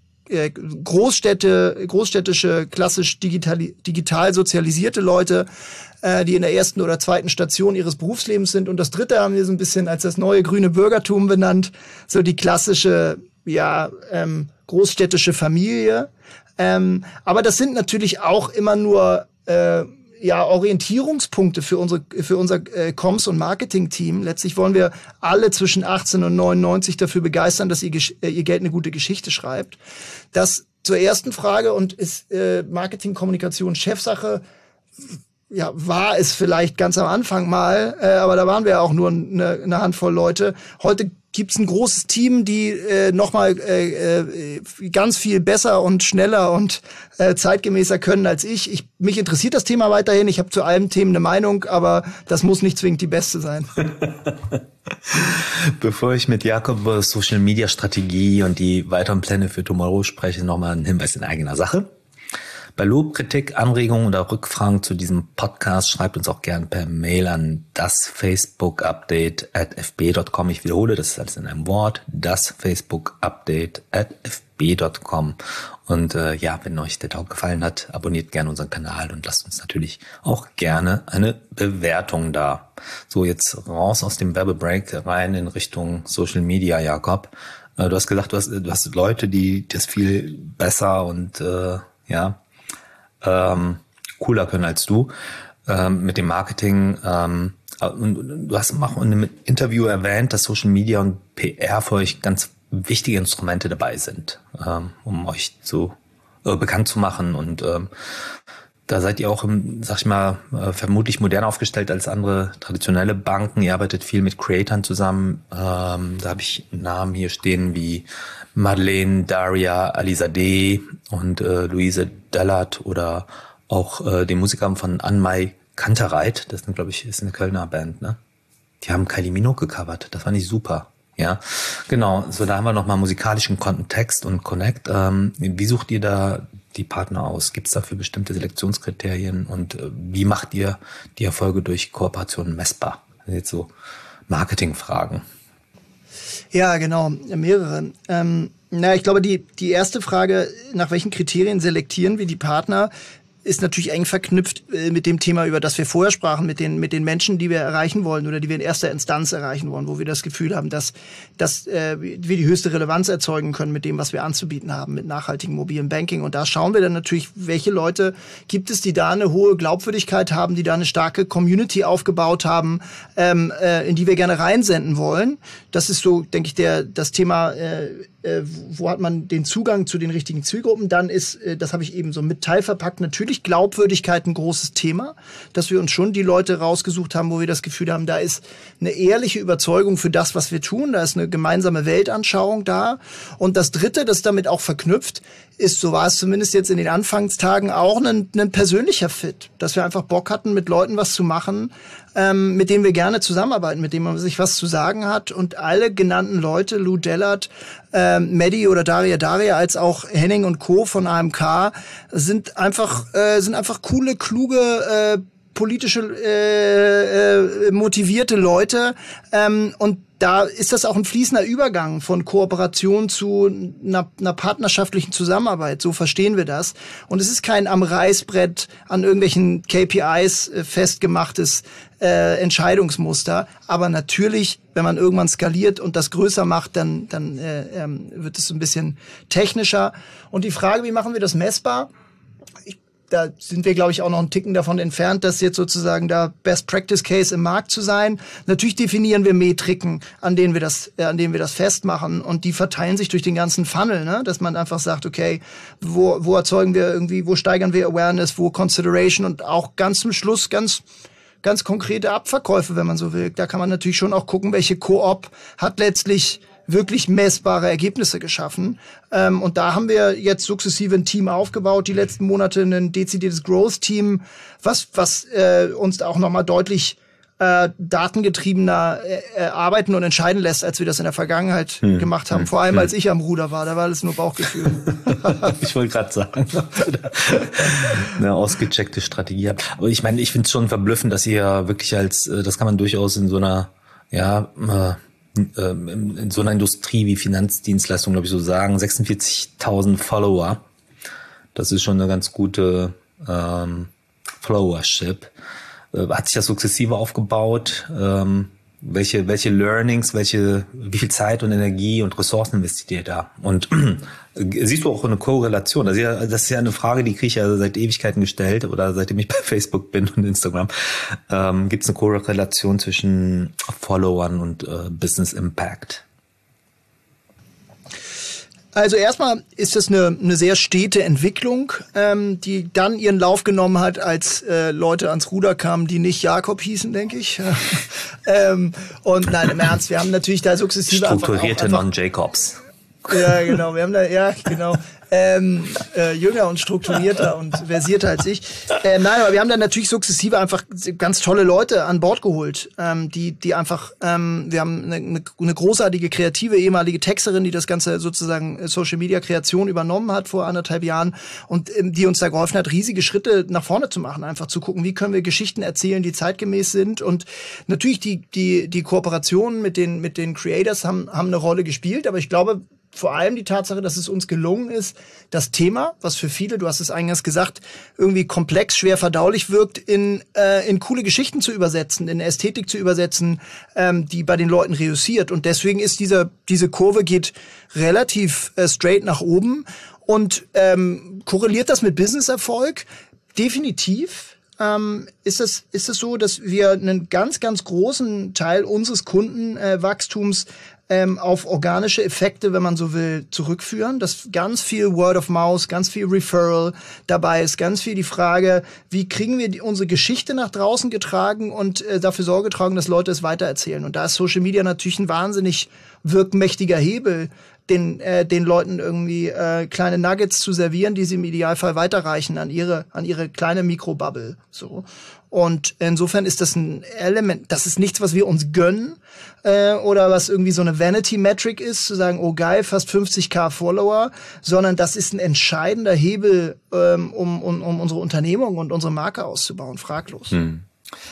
großstädtische, klassisch digital sozialisierte Leute, die in der ersten oder zweiten Station ihres Berufslebens sind. Und das dritte haben wir so ein bisschen als das neue grüne Bürgertum benannt, so die klassische, großstädtische Familie. Aber das sind natürlich auch immer nur Orientierungspunkte für unser Comms- und Marketing-Team. Letztlich wollen wir alle zwischen 18 und 99 dafür begeistern, dass ihr Geld eine gute Geschichte schreibt. Das zur ersten Frage, und ist Marketing, Kommunikation Chefsache? Ja, war es vielleicht ganz am Anfang mal, aber da waren wir auch nur eine Handvoll Leute. Heute gibt's ein großes Team, die nochmal ganz viel besser und schneller und zeitgemäßer können als ich. Mich interessiert das Thema weiterhin. Ich habe zu allen Themen eine Meinung, aber das muss nicht zwingend die beste sein. Bevor ich mit Jakob über Social-Media-Strategie und die weiteren Pläne für Tomorrow spreche, nochmal ein Hinweis in eigener Sache. Bei Lob, Kritik, Anregungen oder Rückfragen zu diesem Podcast schreibt uns auch gern per Mail an dasfacebookupdate@fb.com. Ich wiederhole, das ist alles in einem Wort, dasfacebookupdate@fb.com. Und wenn euch der Talk gefallen hat, abonniert gerne unseren Kanal und lasst uns natürlich auch gerne eine Bewertung da. So, jetzt raus aus dem Werbebreak rein in Richtung Social Media, Jakob. Du hast gesagt, du hast Leute, die das viel besser und cooler können als du mit dem Marketing. Und du hast auch in einem Interview erwähnt, dass Social Media und PR für euch ganz wichtige Instrumente dabei sind, um euch bekannt zu machen. Und da seid ihr auch, vermutlich moderner aufgestellt als andere traditionelle Banken. Ihr arbeitet viel mit Creatern zusammen. Da habe ich Namen hier stehen wie Madeleine, Daria, Alizadeh und Luise Dellert oder auch den Musikern von Anmai Kantereit. Das ist eine Kölner Band, ne? Die haben Kylie Minogue gecovert. Das fand ich super. Ja, genau. So, da haben wir nochmal musikalischen Kontext und Connect. Wie sucht ihr da die Partner aus? Gibt es dafür bestimmte Selektionskriterien? Und wie macht ihr die Erfolge durch Kooperationen messbar? Das sind jetzt so Marketingfragen. Ja, genau, mehrere. Ich glaube, die erste Frage, nach welchen Kriterien selektieren wir die Partner, ist natürlich eng verknüpft mit dem Thema, über das wir vorher sprachen, mit den Menschen, die wir erreichen wollen oder die wir in erster Instanz erreichen wollen, wo wir das Gefühl haben, dass wir die höchste Relevanz erzeugen können mit dem, was wir anzubieten haben, mit nachhaltigem mobilen Banking. Und da schauen wir dann natürlich, welche Leute gibt es, die da eine hohe Glaubwürdigkeit haben, die da eine starke Community aufgebaut haben, in die wir gerne reinsenden wollen. Das ist so, denke ich, das Thema, wo hat man den Zugang zu den richtigen Zielgruppen. Dann ist, das habe ich eben so mit teilverpackt, natürlich Glaubwürdigkeit ein großes Thema, dass wir uns schon die Leute rausgesucht haben, wo wir das Gefühl haben, da ist eine ehrliche Überzeugung für das, was wir tun, da ist eine gemeinsame Weltanschauung da. Und das Dritte, das damit auch verknüpft, ist, so war es zumindest jetzt in den Anfangstagen, auch ein persönlicher Fit, dass wir einfach Bock hatten, mit Leuten was zu machen, mit denen wir gerne zusammenarbeiten, mit denen man sich was zu sagen hat. Und alle genannten Leute, Lou Dellert, Maddie oder Daria, als auch Henning und Co. von AMK, sind einfach coole, kluge, politische, motivierte Leute. Und da ist das auch ein fließender Übergang von Kooperation zu einer partnerschaftlichen Zusammenarbeit. So verstehen wir das. Und es ist kein am Reißbrett an irgendwelchen KPIs festgemachtes Entscheidungsmuster. Aber natürlich, wenn man irgendwann skaliert und das größer macht, dann wird es ein bisschen technischer. Und die Frage, wie machen wir das messbar? Da sind wir, glaube ich, auch noch einen Ticken davon entfernt, das jetzt sozusagen da Best Practice Case im Markt zu sein. Natürlich definieren wir Metriken, an denen wir das festmachen, und die verteilen sich durch den ganzen Funnel, ne? Dass man einfach sagt, okay, wo erzeugen wir irgendwie, wo steigern wir Awareness, wo Consideration, und auch ganz zum Schluss ganz konkrete Abverkäufe, wenn man so will. Da kann man natürlich schon auch gucken, welche Koop hat letztlich wirklich messbare Ergebnisse geschaffen. Und da haben wir jetzt sukzessive ein Team aufgebaut, die letzten Monate ein dezidiertes Growth-Team, was uns auch nochmal deutlich datengetriebener arbeiten und entscheiden lässt, als wir das in der Vergangenheit gemacht haben. Vor allem, als ich am Ruder war, da war alles nur Bauchgefühl. Ich wollte gerade sagen, eine ausgecheckte Strategie habt. Aber ich meine, ich finde es schon verblüffend, dass ihr wirklich das kann man durchaus in so einer, in so einer Industrie wie Finanzdienstleistung, glaube ich, so sagen, 46.000 Follower. Das ist schon eine ganz gute Followership. Hat sich das sukzessive aufgebaut? Welche Learnings, wie viel Zeit und Energie und Ressourcen investiert ihr da? Und siehst du auch eine Korrelation? Das ist ja eine Frage, die kriege ich ja seit Ewigkeiten gestellt, oder seitdem ich bei Facebook bin und Instagram. Gibt es eine Korrelation zwischen Followern und Business Impact? Also erstmal ist das eine sehr stete Entwicklung, die dann ihren Lauf genommen hat, als Leute ans Ruder kamen, die nicht Jakob hießen, denke ich. Und nein, im Ernst, wir haben natürlich da sukzessive strukturierte Non-Jacobs. Ja, genau. Wir haben da, genau. Jünger und strukturierter und versierter als ich. Nein, aber wir haben dann natürlich sukzessive einfach ganz tolle Leute an Bord geholt, die einfach, wir haben eine großartige kreative ehemalige Texterin, die das ganze sozusagen Social Media Kreation übernommen hat vor 1,5 Jahren und die uns da geholfen hat, riesige Schritte nach vorne zu machen, einfach zu gucken, wie können wir Geschichten erzählen, die zeitgemäß sind, und natürlich die Kooperationen mit den Creators haben eine Rolle gespielt, aber ich glaube, vor allem die Tatsache, dass es uns gelungen ist, das Thema, was für viele, du hast es eingangs gesagt, irgendwie komplex, schwer verdaulich wirkt, in coole Geschichten zu übersetzen, in Ästhetik zu übersetzen, die bei den Leuten reüssiert. Und deswegen ist diese Kurve geht relativ straight nach oben. Und korreliert das mit Businesserfolg? Definitiv. Ist es so, dass wir einen ganz, ganz großen Teil unseres Kundenwachstums auf organische Effekte, wenn man so will, zurückführen, dass ganz viel Word of Mouth, ganz viel Referral dabei ist, ganz viel die Frage, wie kriegen wir unsere Geschichte nach draußen getragen und dafür Sorge tragen, dass Leute es weitererzählen. Und da ist Social Media natürlich ein wahnsinnig wirkmächtiger Hebel, den Leuten irgendwie kleine Nuggets zu servieren, die sie im Idealfall weiterreichen an ihre kleine Mikrobubble. So. Und insofern ist das ein Element, das ist nichts, was wir uns gönnen oder was irgendwie so eine Vanity-Metric ist, zu sagen, oh geil, fast 50.000 Follower, sondern das ist ein entscheidender Hebel, um unsere Unternehmung und unsere Marke auszubauen, fraglos.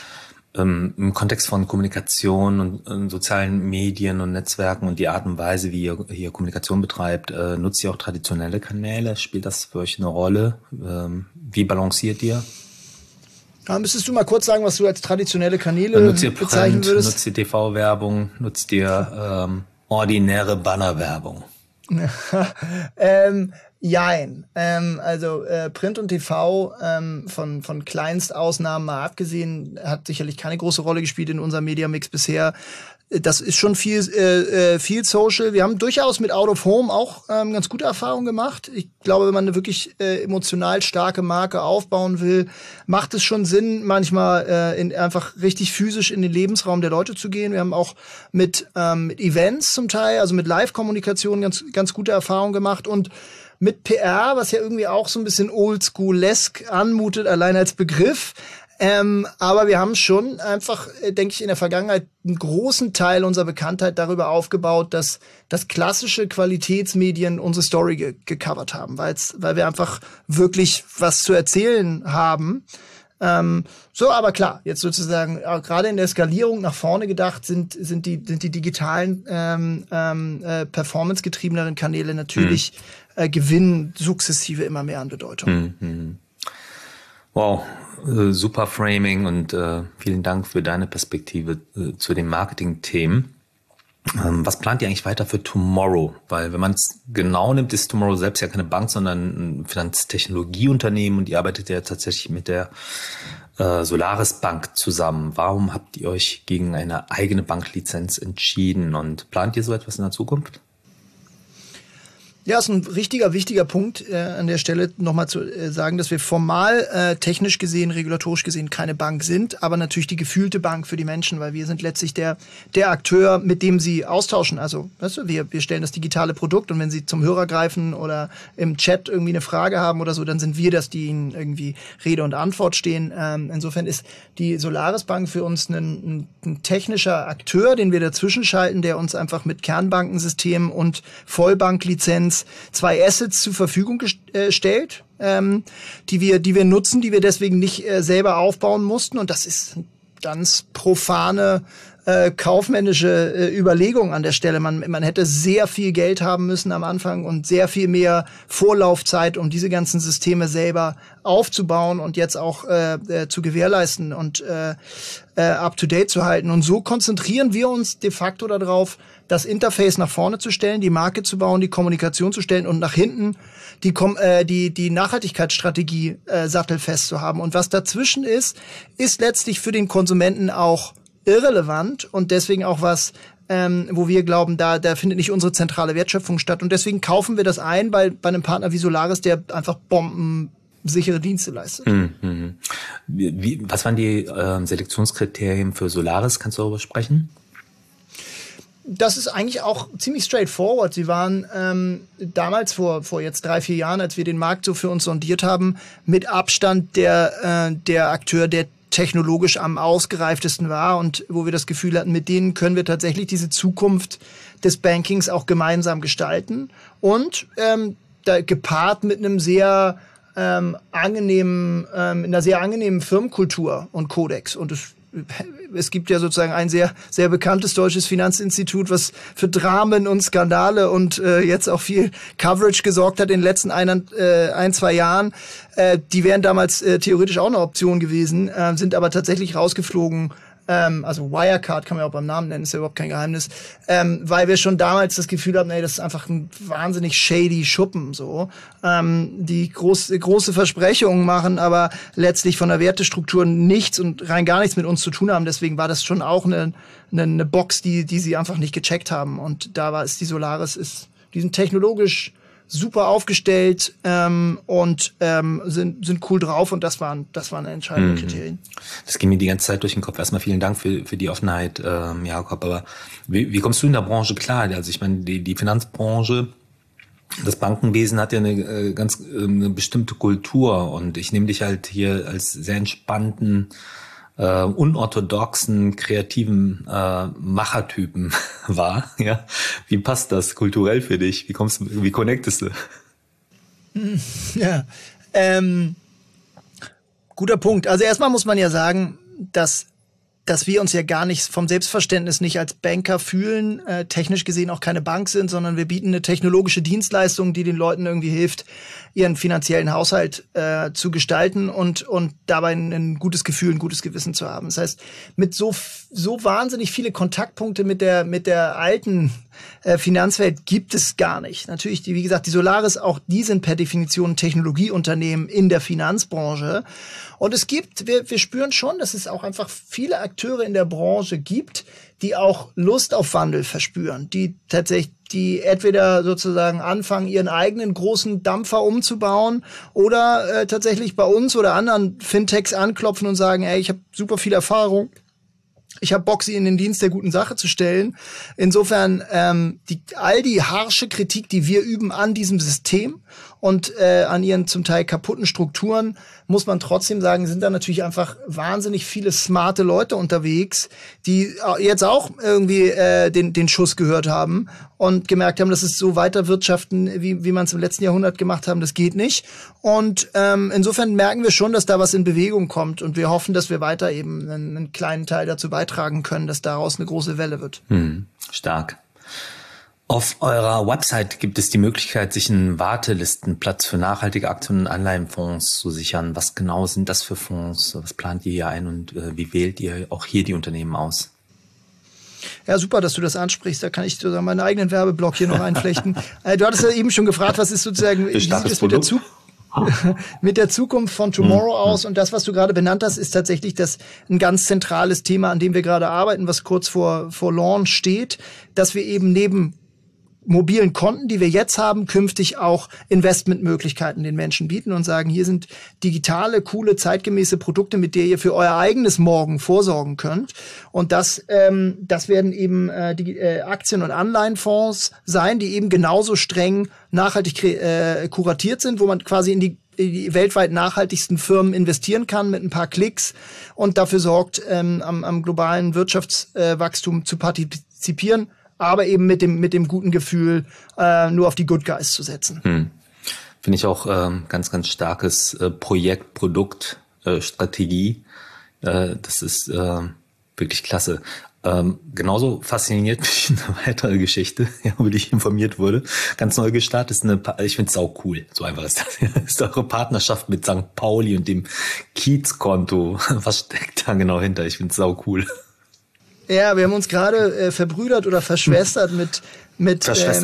Im Kontext von Kommunikation und sozialen Medien und Netzwerken und die Art und Weise, wie ihr hier Kommunikation betreibt, nutzt ihr auch traditionelle Kanäle? Spielt das für euch eine Rolle? Wie balanciert ihr? Ja, müsstest du mal kurz sagen, was du als traditionelle Kanäle bezeichnen würdest? Nutzt ihr TV-Werbung? Nutzt ihr ordinäre Bannerwerbung? Jein. Also Print und TV von Kleinstausnahmen mal abgesehen, hat sicherlich keine große Rolle gespielt in unserem Mediamix bisher. Das ist schon viel Social. Wir haben durchaus mit Out of Home auch ganz gute Erfahrungen gemacht. Ich glaube, wenn man eine wirklich emotional starke Marke aufbauen will, macht es schon Sinn, manchmal einfach richtig physisch in den Lebensraum der Leute zu gehen. Wir haben auch mit Events zum Teil, also mit Live-Kommunikation ganz gute Erfahrungen gemacht und mit PR, was ja irgendwie auch so ein bisschen oldschool-esque anmutet, allein als Begriff. Aber wir haben schon einfach, denke ich, in der Vergangenheit einen großen Teil unserer Bekanntheit darüber aufgebaut, dass klassische Qualitätsmedien unsere Story gecovert haben, weil wir einfach wirklich was zu erzählen haben. Aber klar, jetzt sozusagen gerade in der Skalierung nach vorne gedacht sind die digitalen performancegetriebeneren Kanäle natürlich gewinnen sukzessive immer mehr an Bedeutung. Wow, super Framing und vielen Dank für deine Perspektive zu den Marketing-Themen. Was plant ihr eigentlich weiter für Tomorrow? Weil wenn man es genau nimmt, ist Tomorrow selbst ja keine Bank, sondern ein Finanztechnologieunternehmen und ihr arbeitet ja tatsächlich mit der Solaris Bank zusammen. Warum habt ihr euch gegen eine eigene Banklizenz entschieden und plant ihr so etwas in der Zukunft? Ja, ist ein wichtiger Punkt an der Stelle nochmal zu sagen, dass wir formal, technisch gesehen, regulatorisch gesehen keine Bank sind, aber natürlich die gefühlte Bank für die Menschen, weil wir sind letztlich der Akteur, mit dem sie austauschen. Also, weißt du, wir stellen das digitale Produkt und wenn sie zum Hörer greifen oder im Chat irgendwie eine Frage haben oder so, dann sind wir das, die ihnen irgendwie Rede und Antwort stehen. Insofern ist die Solaris Bank für uns ein technischer Akteur, den wir dazwischen schalten, der uns einfach mit Kernbankensystem und Vollbanklizenz 2 Assets zur Verfügung stellt, die wir nutzen, die wir deswegen nicht selber aufbauen mussten. Und das ist ganz profane kaufmännische Überlegung an der Stelle. Man hätte sehr viel Geld haben müssen am Anfang und sehr viel mehr Vorlaufzeit, um diese ganzen Systeme selber aufzubauen und jetzt auch zu gewährleisten und up-to-date zu halten. Und so konzentrieren wir uns de facto darauf, das Interface nach vorne zu stellen, die Marke zu bauen, die Kommunikation zu stellen und nach hinten die Nachhaltigkeitsstrategie sattelfest zu haben. Und was dazwischen ist letztlich für den Konsumenten auch irrelevant und deswegen auch was, wo wir glauben, da findet nicht unsere zentrale Wertschöpfung statt. Und deswegen kaufen wir das ein bei einem Partner wie Solaris, der einfach bombensichere Dienste leistet. Was waren die Selektionskriterien für Solaris? Kannst du darüber sprechen? Das ist eigentlich auch ziemlich straightforward. Sie waren damals vor jetzt 3-4 Jahren, als wir den Markt so für uns sondiert haben, mit Abstand der Akteur, der technologisch am ausgereiftesten war und wo wir das Gefühl hatten, mit denen können wir tatsächlich diese Zukunft des Bankings auch gemeinsam gestalten und gepaart mit einem sehr angenehmen Firmenkultur und Kodex. Und es gibt ja sozusagen ein sehr, sehr bekanntes deutsches Finanzinstitut, was für Dramen und Skandale und jetzt auch viel Coverage gesorgt hat in den letzten 1-2 Jahren. Die wären damals theoretisch auch eine Option gewesen, sind aber tatsächlich rausgeflogen. Also Wirecard kann man ja auch beim Namen nennen, ist ja überhaupt kein Geheimnis, weil wir schon damals das Gefühl hatten, das ist einfach ein wahnsinnig shady Schuppen, so, die große Versprechungen machen, aber letztlich von der Wertestruktur nichts und rein gar nichts mit uns zu tun haben. Deswegen war das schon auch eine Box, die sie einfach nicht gecheckt haben. Und ist die Solaris, die sind technologisch super aufgestellt und sind cool drauf und das waren entscheidende Kriterien. Das ging mir die ganze Zeit durch den Kopf. Erstmal vielen Dank für die Offenheit, Jakob. Aber wie kommst du in der Branche klar? Also ich meine, die Finanzbranche, das Bankenwesen hat ja eine bestimmte Kultur und ich nehme dich halt hier als sehr entspannten, unorthodoxen, kreativen Machertypen wahr. Ja? Wie passt das kulturell für dich? Wie connectest du? Ja, guter Punkt. Also erstmal muss man ja sagen, dass dass wir uns ja gar nicht vom Selbstverständnis nicht als Banker fühlen, technisch gesehen auch keine Bank sind, sondern wir bieten eine technologische Dienstleistung, die den Leuten irgendwie hilft, ihren finanziellen Haushalt zu gestalten und dabei ein gutes Gefühl, ein gutes Gewissen zu haben. Das heißt, mit so wahnsinnig viele Kontaktpunkte mit der alten Finanzwelt gibt es gar nicht. Natürlich, wie gesagt, die Solaris, auch die sind per Definition Technologieunternehmen in der Finanzbranche. Und wir spüren schon, dass es auch einfach viele Akteure in der Branche gibt, die auch Lust auf Wandel verspüren, die entweder sozusagen anfangen, ihren eigenen großen Dampfer umzubauen oder tatsächlich bei uns oder anderen Fintechs anklopfen und sagen, ey, ich habe super viel Erfahrung. Ich habe Bock, sie in den Dienst der guten Sache zu stellen. Insofern all die harsche Kritik, die wir üben an diesem System und an ihren zum Teil kaputten Strukturen, muss man trotzdem sagen, sind da natürlich einfach wahnsinnig viele smarte Leute unterwegs, die jetzt auch irgendwie den Schuss gehört haben und gemerkt haben, dass es so weiter wirtschaften, wie man es im letzten Jahrhundert gemacht haben, das geht nicht. Und insofern merken wir schon, dass da was in Bewegung kommt und wir hoffen, dass wir weiter eben einen kleinen Teil dazu beitragen können, dass daraus eine große Welle wird. Stark. Auf eurer Website gibt es die Möglichkeit, sich einen Wartelistenplatz für nachhaltige Aktien und Anleihenfonds zu sichern. Was genau sind das für Fonds? Was plant ihr hier ein und wie wählt ihr auch hier die Unternehmen aus? Ja, super, dass du das ansprichst. Da kann ich sozusagen meinen eigenen Werbeblock hier noch einflechten. Du hattest ja eben schon gefragt, was ist sozusagen, wie sieht es mit der Zukunft von Tomorrow aus? Und das, was du gerade benannt hast, ist tatsächlich ein ganz zentrales Thema, an dem wir gerade arbeiten, was kurz vor Launch steht, dass wir eben neben mobilen Konten, die wir jetzt haben, künftig auch Investmentmöglichkeiten den Menschen bieten und sagen, hier sind digitale, coole, zeitgemäße Produkte, mit der ihr für euer eigenes Morgen vorsorgen könnt. Und das werden eben die Aktien- und Anleihenfonds sein, die eben genauso streng nachhaltig kuratiert sind, wo man quasi in die weltweit nachhaltigsten Firmen investieren kann mit ein paar Klicks und dafür sorgt, am globalen Wirtschaftswachstum zu partizipieren, aber eben mit dem guten Gefühl, nur auf die Good Guys zu setzen. Finde ich auch ganz, ganz starkes Produkt, Strategie. Das ist wirklich klasse. Genauso fasziniert mich eine weitere Geschichte, über die ich informiert wurde. Ganz neu gestartet ist ich finde es sau cool. So einfach ist das. Ist eure Partnerschaft mit St. Pauli und dem Kiez-Konto. Was steckt da genau hinter? Ich finde es sau cool. Ja, wir haben uns gerade verbrüdert oder verschwestert mit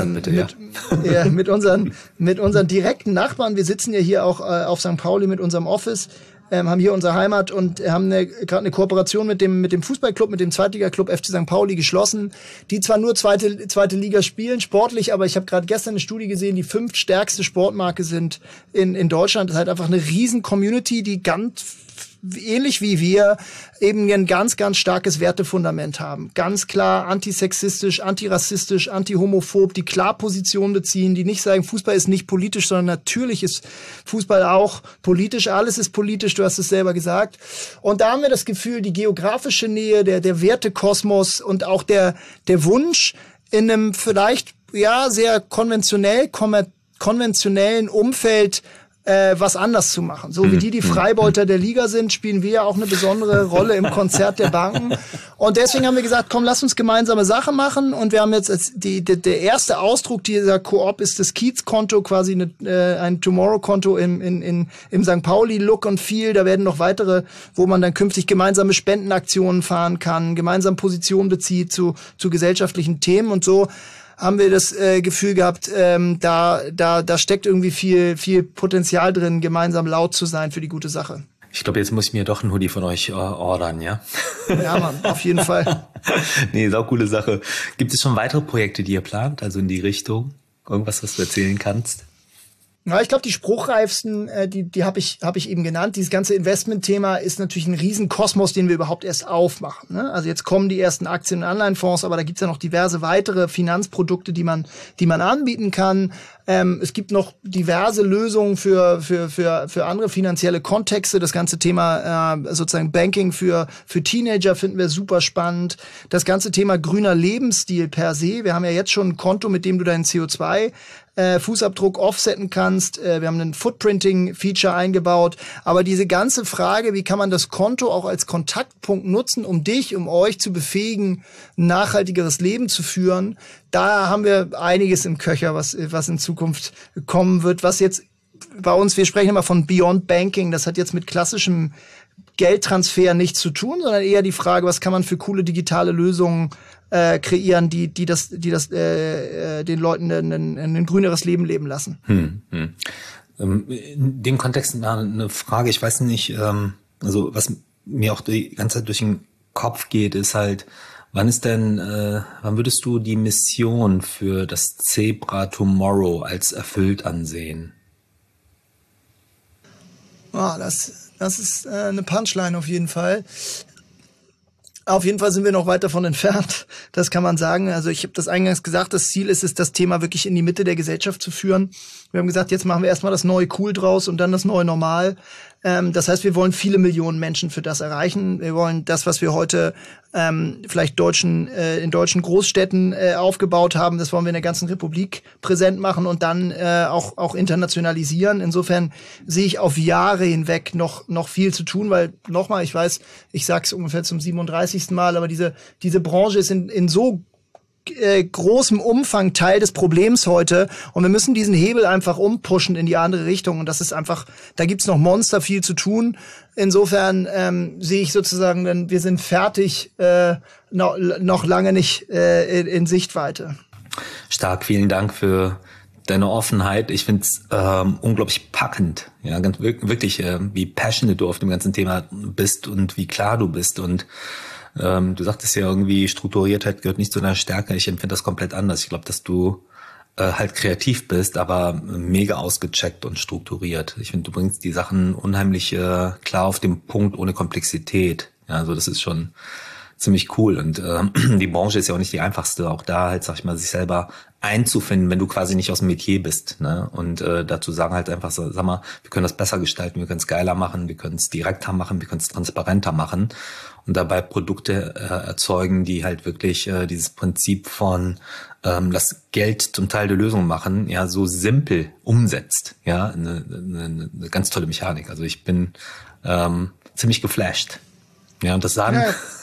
unseren direkten Nachbarn. Wir sitzen ja hier auch auf St. Pauli mit unserem Office, haben hier unsere Heimat und haben gerade eine Kooperation mit dem Fußballclub, mit dem Zweitliga-Club FC St. Pauli geschlossen, die zwar nur zweite Liga spielen, sportlich, aber ich habe gerade gestern eine Studie gesehen, die 5. stärkste Sportmarke sind in Deutschland. Das ist halt einfach eine riesen Community, die ganz ähnlich wie wir eben ein ganz, ganz starkes Wertefundament haben. Ganz klar antisexistisch, antirassistisch, antihomophob, die klar Position beziehen, die nicht sagen, Fußball ist nicht politisch, sondern natürlich ist Fußball auch politisch. Alles ist politisch, du hast es selber gesagt. Und da haben wir das Gefühl, die geografische Nähe, der Wertekosmos und auch der Wunsch in einem vielleicht sehr konventionellen Umfeld was anders zu machen. So wie die Freibeuter der Liga sind, spielen wir ja auch eine besondere Rolle im Konzert der Banken. Und deswegen haben wir gesagt, komm, lass uns gemeinsame Sachen machen. Und wir haben jetzt der erste Ausdruck dieser Koop ist das Kiez-Konto, quasi ein Tomorrow-Konto im St. Pauli-Look und Feel. Da werden noch weitere, wo man dann künftig gemeinsame Spendenaktionen fahren kann, gemeinsam Position bezieht zu gesellschaftlichen Themen und so. Haben wir das Gefühl gehabt, da steckt irgendwie viel Potenzial drin, gemeinsam laut zu sein für die gute Sache. Ich glaube, jetzt muss ich mir doch ein Hoodie von euch ordern, ja? Ja, Mann, auf jeden Fall. Nee, saucoole Sache. Gibt es schon weitere Projekte, die ihr plant, also in die Richtung? Irgendwas, was du erzählen kannst? Ja, ich glaube, die spruchreifsten, die habe ich eben genannt. Dieses ganze Investmentthema ist natürlich ein Riesenkosmos, den wir überhaupt erst aufmachen. Ne? Also jetzt kommen die ersten Aktien- und Anleihenfonds, aber da gibt's ja noch diverse weitere Finanzprodukte, die man anbieten kann. Es gibt noch diverse Lösungen für andere finanzielle Kontexte. Das ganze Thema sozusagen Banking für Teenager finden wir super spannend. Das ganze Thema grüner Lebensstil per se. Wir haben ja jetzt schon ein Konto, mit dem du deinen CO2 Fußabdruck offsetten kannst. Wir haben ein Footprinting-Feature eingebaut. Aber diese ganze Frage, wie kann man das Konto auch als Kontaktpunkt nutzen, um euch zu befähigen, ein nachhaltigeres Leben zu führen, da haben wir einiges im Köcher, was in Zukunft kommen wird. Was jetzt bei uns, wir sprechen immer von Beyond Banking, das hat jetzt mit klassischem Geldtransfer nichts zu tun, sondern eher die Frage, was kann man für coole digitale Lösungen kreieren, die den Leuten ein grüneres Leben leben lassen. In dem Kontext eine Frage, ich weiß nicht, also was mir auch die ganze Zeit durch den Kopf geht, ist halt, wann würdest du die Mission für das Zebra Tomorrow als erfüllt ansehen? Das ist eine Punchline auf jeden Fall. Auf jeden Fall sind wir noch weit davon entfernt, das kann man sagen. Also ich habe das eingangs gesagt, das Ziel ist es, das Thema wirklich in die Mitte der Gesellschaft zu führen. Wir haben gesagt, jetzt machen wir erstmal das neue Cool draus und dann das neue Normal. Das heißt, wir wollen viele Millionen Menschen für das erreichen. Wir wollen das, was wir heute vielleicht in deutschen Großstädten aufgebaut haben, das wollen wir in der ganzen Republik präsent machen und dann auch internationalisieren. Insofern sehe ich auf Jahre hinweg noch viel zu tun, weil nochmal, ich weiß, ich sage es ungefähr zum 37. Mal, aber diese Branche ist in so großem Umfang Teil des Problems heute und wir müssen diesen Hebel einfach umpushen in die andere Richtung und das ist einfach, da gibt's noch monster viel zu tun. Insofern sehe ich sozusagen, denn wir sind fertig, noch lange nicht in Sichtweite. Stark, vielen Dank für deine Offenheit. Ich finde es unglaublich packend, ja, ganz wirklich, wie passionate du auf dem ganzen Thema bist und wie klar du bist und du sagtest ja irgendwie, Strukturiertheit gehört nicht zu deiner Stärke. Ich empfinde das komplett anders. Ich glaube, dass du halt kreativ bist, aber mega ausgecheckt und strukturiert. Ich finde, du bringst die Sachen unheimlich klar auf den Punkt, ohne Komplexität. Ja, also das ist schon ziemlich cool. Und die Branche ist ja auch nicht die einfachste. Auch da halt, sag ich mal, sich selber einzufinden, wenn du quasi nicht aus dem Metier bist. Ne? Und dazu sagen halt einfach so, sag mal, wir können das besser gestalten, wir können es geiler machen, wir können es direkter machen, wir können es transparenter machen. Und dabei Produkte erzeugen, die halt wirklich dieses Prinzip von das Geld zum Teil der Lösung machen, ja, so simpel umsetzt. Ja, eine ganz tolle Mechanik. Also ich bin ziemlich geflasht. Ja, und das sagen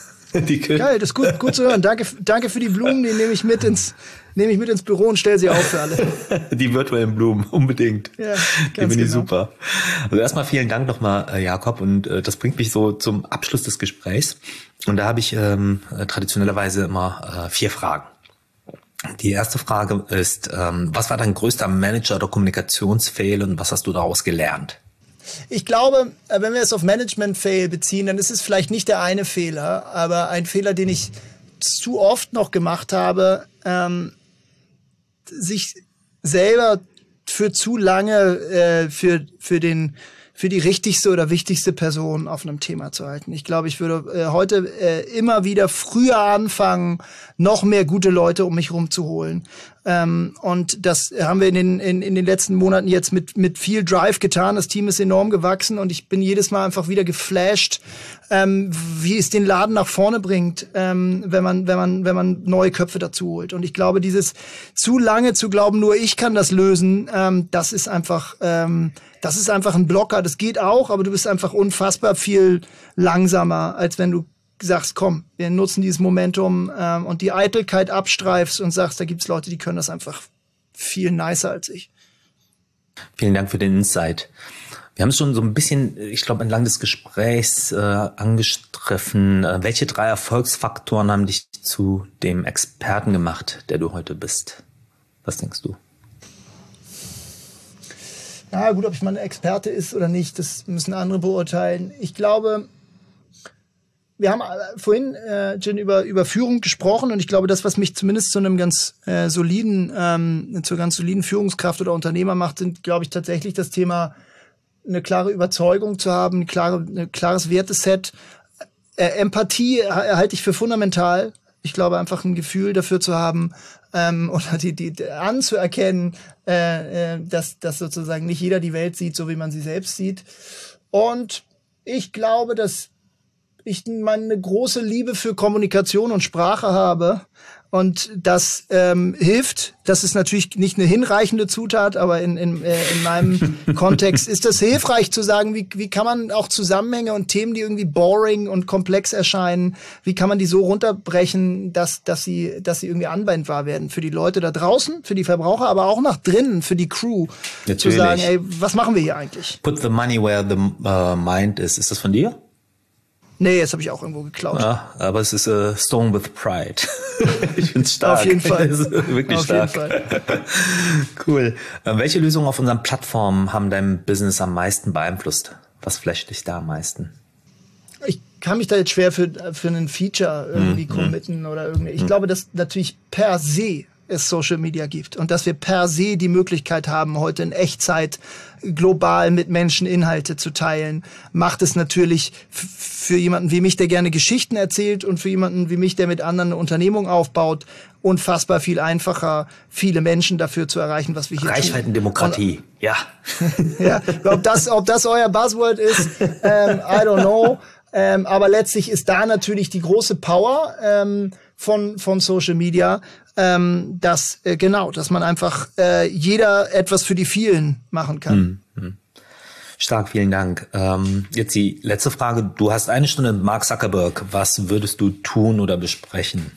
Geil, das ist gut zu hören. Danke für die Blumen, die nehme ich mit ins Büro und stelle sie auf für alle. Die virtuellen Blumen, unbedingt. Ja, die finde ich super. Also erstmal vielen Dank nochmal, Jakob. Und das bringt mich so zum Abschluss des Gesprächs. Und da habe ich traditionellerweise immer 4 Fragen. Die erste Frage ist, was war dein größter Manager- oder Kommunikationsfail und was hast du daraus gelernt? Ich glaube, wenn wir es auf Management-Fail beziehen, dann ist es vielleicht nicht der eine Fehler, aber ein Fehler, den ich zu oft noch gemacht habe, sich selber für zu lange für die richtigste oder wichtigste Person auf einem Thema zu halten. Ich glaube, ich würde heute immer wieder früher anfangen, noch mehr gute Leute um mich rumzuholen. Und das haben wir in den letzten Monaten jetzt mit viel Drive getan. Das Team ist enorm gewachsen und ich bin jedes Mal einfach wieder geflasht, wie es den Laden nach vorne bringt, wenn man neue Köpfe dazu holt. Und ich glaube, dieses zu lange zu glauben, nur ich kann das lösen, das ist einfach ein Blocker. Das geht auch, aber du bist einfach unfassbar viel langsamer, als wenn du sagst, komm, wir nutzen dieses Momentum und die Eitelkeit abstreifst und sagst, da gibt's Leute, die können das einfach viel nicer als ich. Vielen Dank für den Insight. Wir haben es schon so ein bisschen, ich glaube, entlang des Gesprächs angestriffen. Welche 3 Erfolgsfaktoren haben dich zu dem Experten gemacht, der du heute bist? Was denkst du? Na gut, ob ich mal ein Experte ist oder nicht, das müssen andere beurteilen. Ich glaube, wir haben vorhin, Jin, über Führung gesprochen und ich glaube, das, was mich zumindest zu einem ganz soliden Führungskraft oder Unternehmer macht, sind, glaube ich, tatsächlich das Thema, eine klare Überzeugung zu haben, ein klares Werteset. Empathie halte ich für fundamental. Ich glaube, einfach ein Gefühl dafür zu haben oder die anzuerkennen, dass sozusagen nicht jeder die Welt sieht, so wie man sie selbst sieht. Und ich glaube, dass ich meine große Liebe für Kommunikation und Sprache habe Und das hilft. Das ist natürlich nicht eine hinreichende Zutat, aber in meinem Kontext ist das hilfreich zu sagen, wie kann man auch Zusammenhänge und Themen, die irgendwie boring und komplex erscheinen, wie kann man die so runterbrechen, dass sie irgendwie anwendbar werden für die Leute da draußen, für die Verbraucher, aber auch nach drinnen, für die Crew. Natürlich. Zu sagen, ey, was machen wir hier eigentlich? Put the money where the mind is. Ist das von dir? Nee, das habe ich auch irgendwo geklaut. Ja, aber es ist Stone with Pride. Ich find's stark. Auf jeden Fall. Wirklich auf stark. Jeden Fall. Cool. Welche Lösungen auf unseren Plattformen haben dein Business am meisten beeinflusst? Was flasht dich da am meisten? Ich kann mich da jetzt schwer für einen Feature irgendwie committen oder irgendwie. Ich glaube, dass natürlich per se es Social Media gibt und dass wir per se die Möglichkeit haben, heute in Echtzeit global mit Menschen Inhalte zu teilen, macht es natürlich für jemanden wie mich, der gerne Geschichten erzählt und für jemanden wie mich, der mit anderen eine Unternehmung aufbaut, unfassbar viel einfacher, viele Menschen dafür zu erreichen, was wir hier tun. Reichweitendemokratie, ja. Ja, ob das euer Buzzword ist, I don't know. Aber letztlich ist da natürlich die große Power von Social Media, dass man einfach jeder etwas für die vielen machen kann. Stark, vielen Dank. Jetzt die letzte Frage. Du hast 1 Stunde mit Mark Zuckerberg. Was würdest du tun oder besprechen?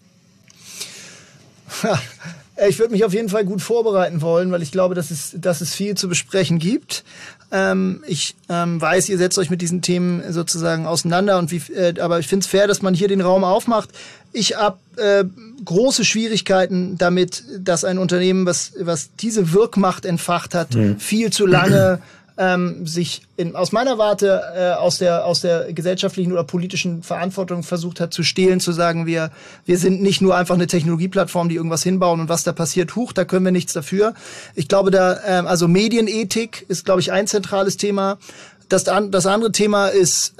Ich würde mich auf jeden Fall gut vorbereiten wollen, weil ich glaube, dass es viel zu besprechen gibt. Ich weiß, ihr setzt euch mit diesen Themen sozusagen auseinander aber ich finde es fair, dass man hier den Raum aufmacht. Ich habe große Schwierigkeiten damit, dass ein Unternehmen, was diese Wirkmacht entfacht hat, viel zu lange sich aus meiner Warte aus der gesellschaftlichen oder politischen Verantwortung versucht hat zu stehlen, zu sagen, wir sind nicht nur einfach eine Technologieplattform, die irgendwas hinbauen und was da passiert, da können wir nichts dafür. Ich glaube, also Medienethik ist, glaube ich, ein zentrales Thema. Das andere Thema ist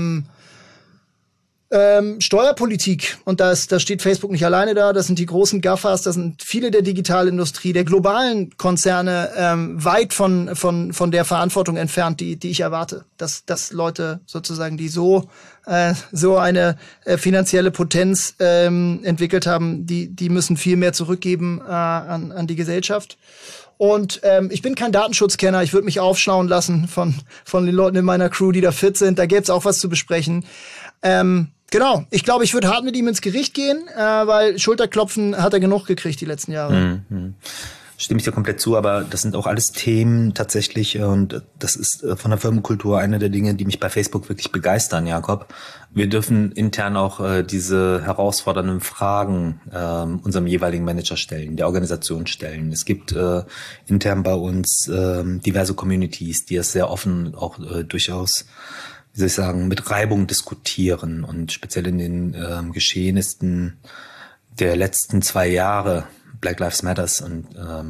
Steuerpolitik, und da steht Facebook nicht alleine da, das sind die großen GAFAs, das sind viele der Digitalindustrie, der globalen Konzerne weit von der Verantwortung entfernt, die ich erwarte, dass Leute sozusagen, die so eine finanzielle Potenz entwickelt haben, die müssen viel mehr zurückgeben an die Gesellschaft. Und ich bin kein Datenschutzkenner, ich würde mich aufschlauen lassen von den Leuten in meiner Crew, die da fit sind, da gäbe es auch was zu besprechen. Genau, ich glaube, ich würde hart mit ihm ins Gericht gehen, weil Schulterklopfen hat er genug gekriegt die letzten Jahre. Stimme ich dir komplett zu, aber das sind auch alles Themen tatsächlich, und das ist von der Firmenkultur eine der Dinge, die mich bei Facebook wirklich begeistern, Jakob. Wir dürfen intern auch diese herausfordernden Fragen unserem jeweiligen Manager stellen, der Organisation stellen. Es gibt intern bei uns diverse Communities, die es sehr offen auch durchaus, wie soll ich sagen, mit Reibung diskutieren, und speziell in den Geschehnissen der letzten 2 Jahre, Black Lives Matters und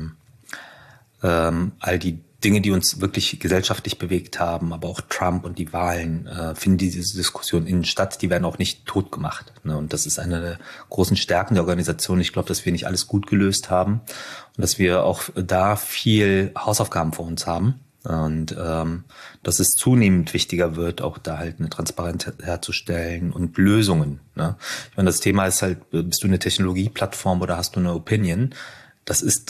all die Dinge, die uns wirklich gesellschaftlich bewegt haben, aber auch Trump und die Wahlen, finden diese Diskussionen innen statt, die werden auch nicht totgemacht. Ne? Und das ist eine der großen Stärken der Organisation. Ich glaube, dass wir nicht alles gut gelöst haben und dass wir auch da viel Hausaufgaben vor uns haben. Und dass es zunehmend wichtiger wird, auch da halt eine Transparenz herzustellen und Lösungen. Ne? Ich meine, das Thema ist halt, bist du eine Technologieplattform oder hast du eine Opinion? Das ist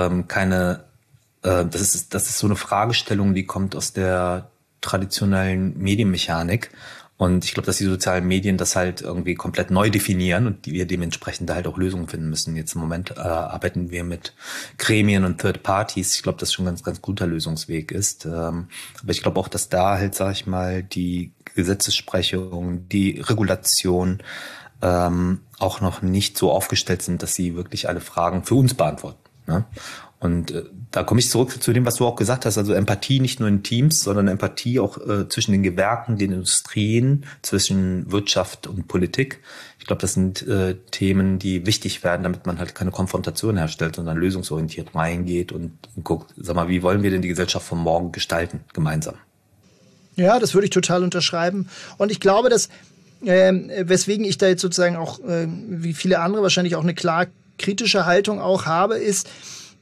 das ist so eine Fragestellung, die kommt aus der traditionellen Medienmechanik. Und ich glaube, dass die sozialen Medien das halt irgendwie komplett neu definieren und wir dementsprechend da halt auch Lösungen finden müssen. Jetzt im Moment arbeiten wir mit Gremien und Third Parties. Ich glaube, das schon ein ganz, ganz guter Lösungsweg ist. Aber ich glaube auch, dass da halt, sag ich mal, die Gesetzessprechung, die Regulation auch noch nicht so aufgestellt sind, dass sie wirklich alle Fragen für uns beantworten. Ne? Und da komme ich zurück zu dem, was du auch gesagt hast, also Empathie nicht nur in Teams, sondern Empathie auch zwischen den Gewerken, den Industrien, zwischen Wirtschaft und Politik. Ich glaube, das sind Themen, die wichtig werden, damit man halt keine Konfrontation herstellt, sondern lösungsorientiert reingeht und guckt, sag mal, wie wollen wir denn die Gesellschaft von morgen gestalten, gemeinsam? Ja, das würde ich total unterschreiben. Und ich glaube, dass, weswegen ich da jetzt sozusagen auch, wie viele andere wahrscheinlich auch eine klar kritische Haltung auch habe, ist,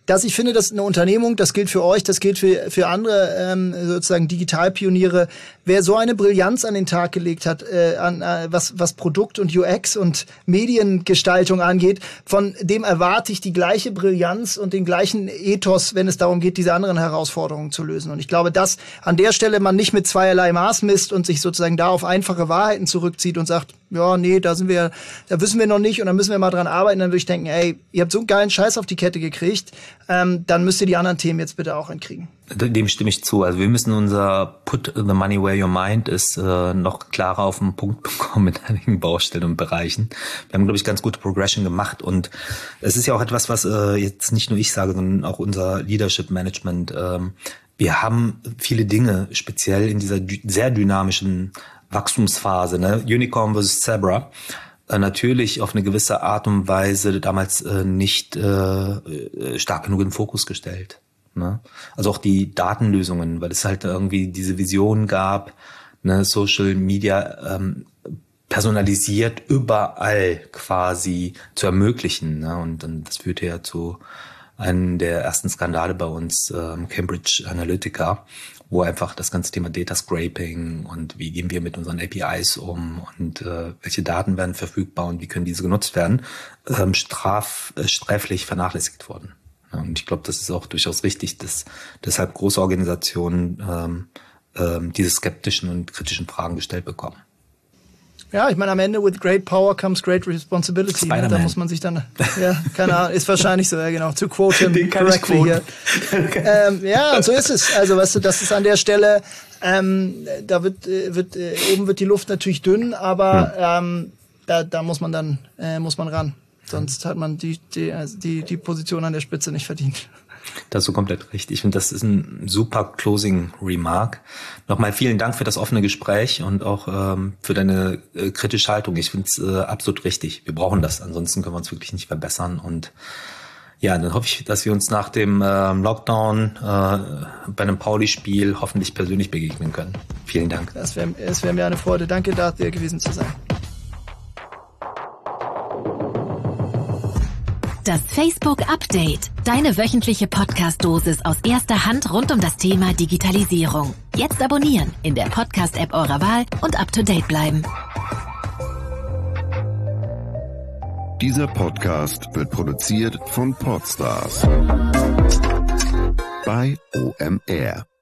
dass ich finde, dass eine Unternehmung, das gilt für euch, das gilt für andere sozusagen Digitalpioniere, wer so eine Brillanz an den Tag gelegt hat, was Produkt und UX und Mediengestaltung angeht, von dem erwarte ich die gleiche Brillanz und den gleichen Ethos, wenn es darum geht, diese anderen Herausforderungen zu lösen. Und ich glaube, dass an der Stelle man nicht mit zweierlei Maß misst und sich sozusagen da auf einfache Wahrheiten zurückzieht und sagt, ja, nee, da wissen wir noch nicht und da müssen wir mal dran arbeiten. Dann würde ich denken, ey, ihr habt so einen geilen Scheiß auf die Kette gekriegt, dann müsst ihr die anderen Themen jetzt bitte auch hinkriegen. Dem stimme ich zu. Also wir müssen unser Put the money where your mind ist noch klarer auf den Punkt bekommen in einigen Baustellen und Bereichen. Wir haben, glaube ich, ganz gute Progression gemacht und es ist ja auch etwas, was jetzt nicht nur ich sage, sondern auch unser Leadership Management. Wir haben viele Dinge, speziell in dieser sehr dynamischen Wachstumsphase, ne? Unicorn versus Zebra, natürlich auf eine gewisse Art und Weise damals nicht stark genug in den Fokus gestellt. Ne? Also auch die Datenlösungen, weil es halt irgendwie diese Vision gab, ne, Social Media personalisiert überall quasi zu ermöglichen. Ne? Und dann das führte ja zu einem der ersten Skandale bei uns, Cambridge Analytica, wo einfach das ganze Thema Data Scraping und wie gehen wir mit unseren APIs um und welche Daten werden verfügbar und wie können diese genutzt werden, sträflich vernachlässigt wurden. Ja, und ich glaube, das ist auch durchaus richtig, dass deshalb große Organisationen diese skeptischen und kritischen Fragen gestellt bekommen. Ja, ich meine, am Ende with great power comes great responsibility. Ne? Da muss man sich dann, ja, keine Ahnung, ist wahrscheinlich so, ja genau, to quote him correctly hier. Ja, und so ist es. Also, weißt du, das ist an der Stelle, da oben wird die Luft natürlich dünn, aber da muss man dann ran. Sonst hat man die Position an der Spitze nicht verdient. Das ist so komplett richtig. Ich finde, das ist ein super Closing Remark. Nochmal vielen Dank für das offene Gespräch und auch für deine kritische Haltung. Ich finde es absolut richtig. Wir brauchen das. Ansonsten können wir uns wirklich nicht verbessern. Und ja, dann hoffe ich, dass wir uns nach dem Lockdown bei einem Pauli-Spiel hoffentlich persönlich begegnen können. Vielen Dank. Es wär mir eine Freude. Danke, Darth, hier gewesen zu sein. Das Facebook Update. Deine wöchentliche Podcast-Dosis aus erster Hand rund um das Thema Digitalisierung. Jetzt abonnieren in der Podcast-App eurer Wahl und up-to-date bleiben. Dieser Podcast wird produziert von Podstars bei OMR.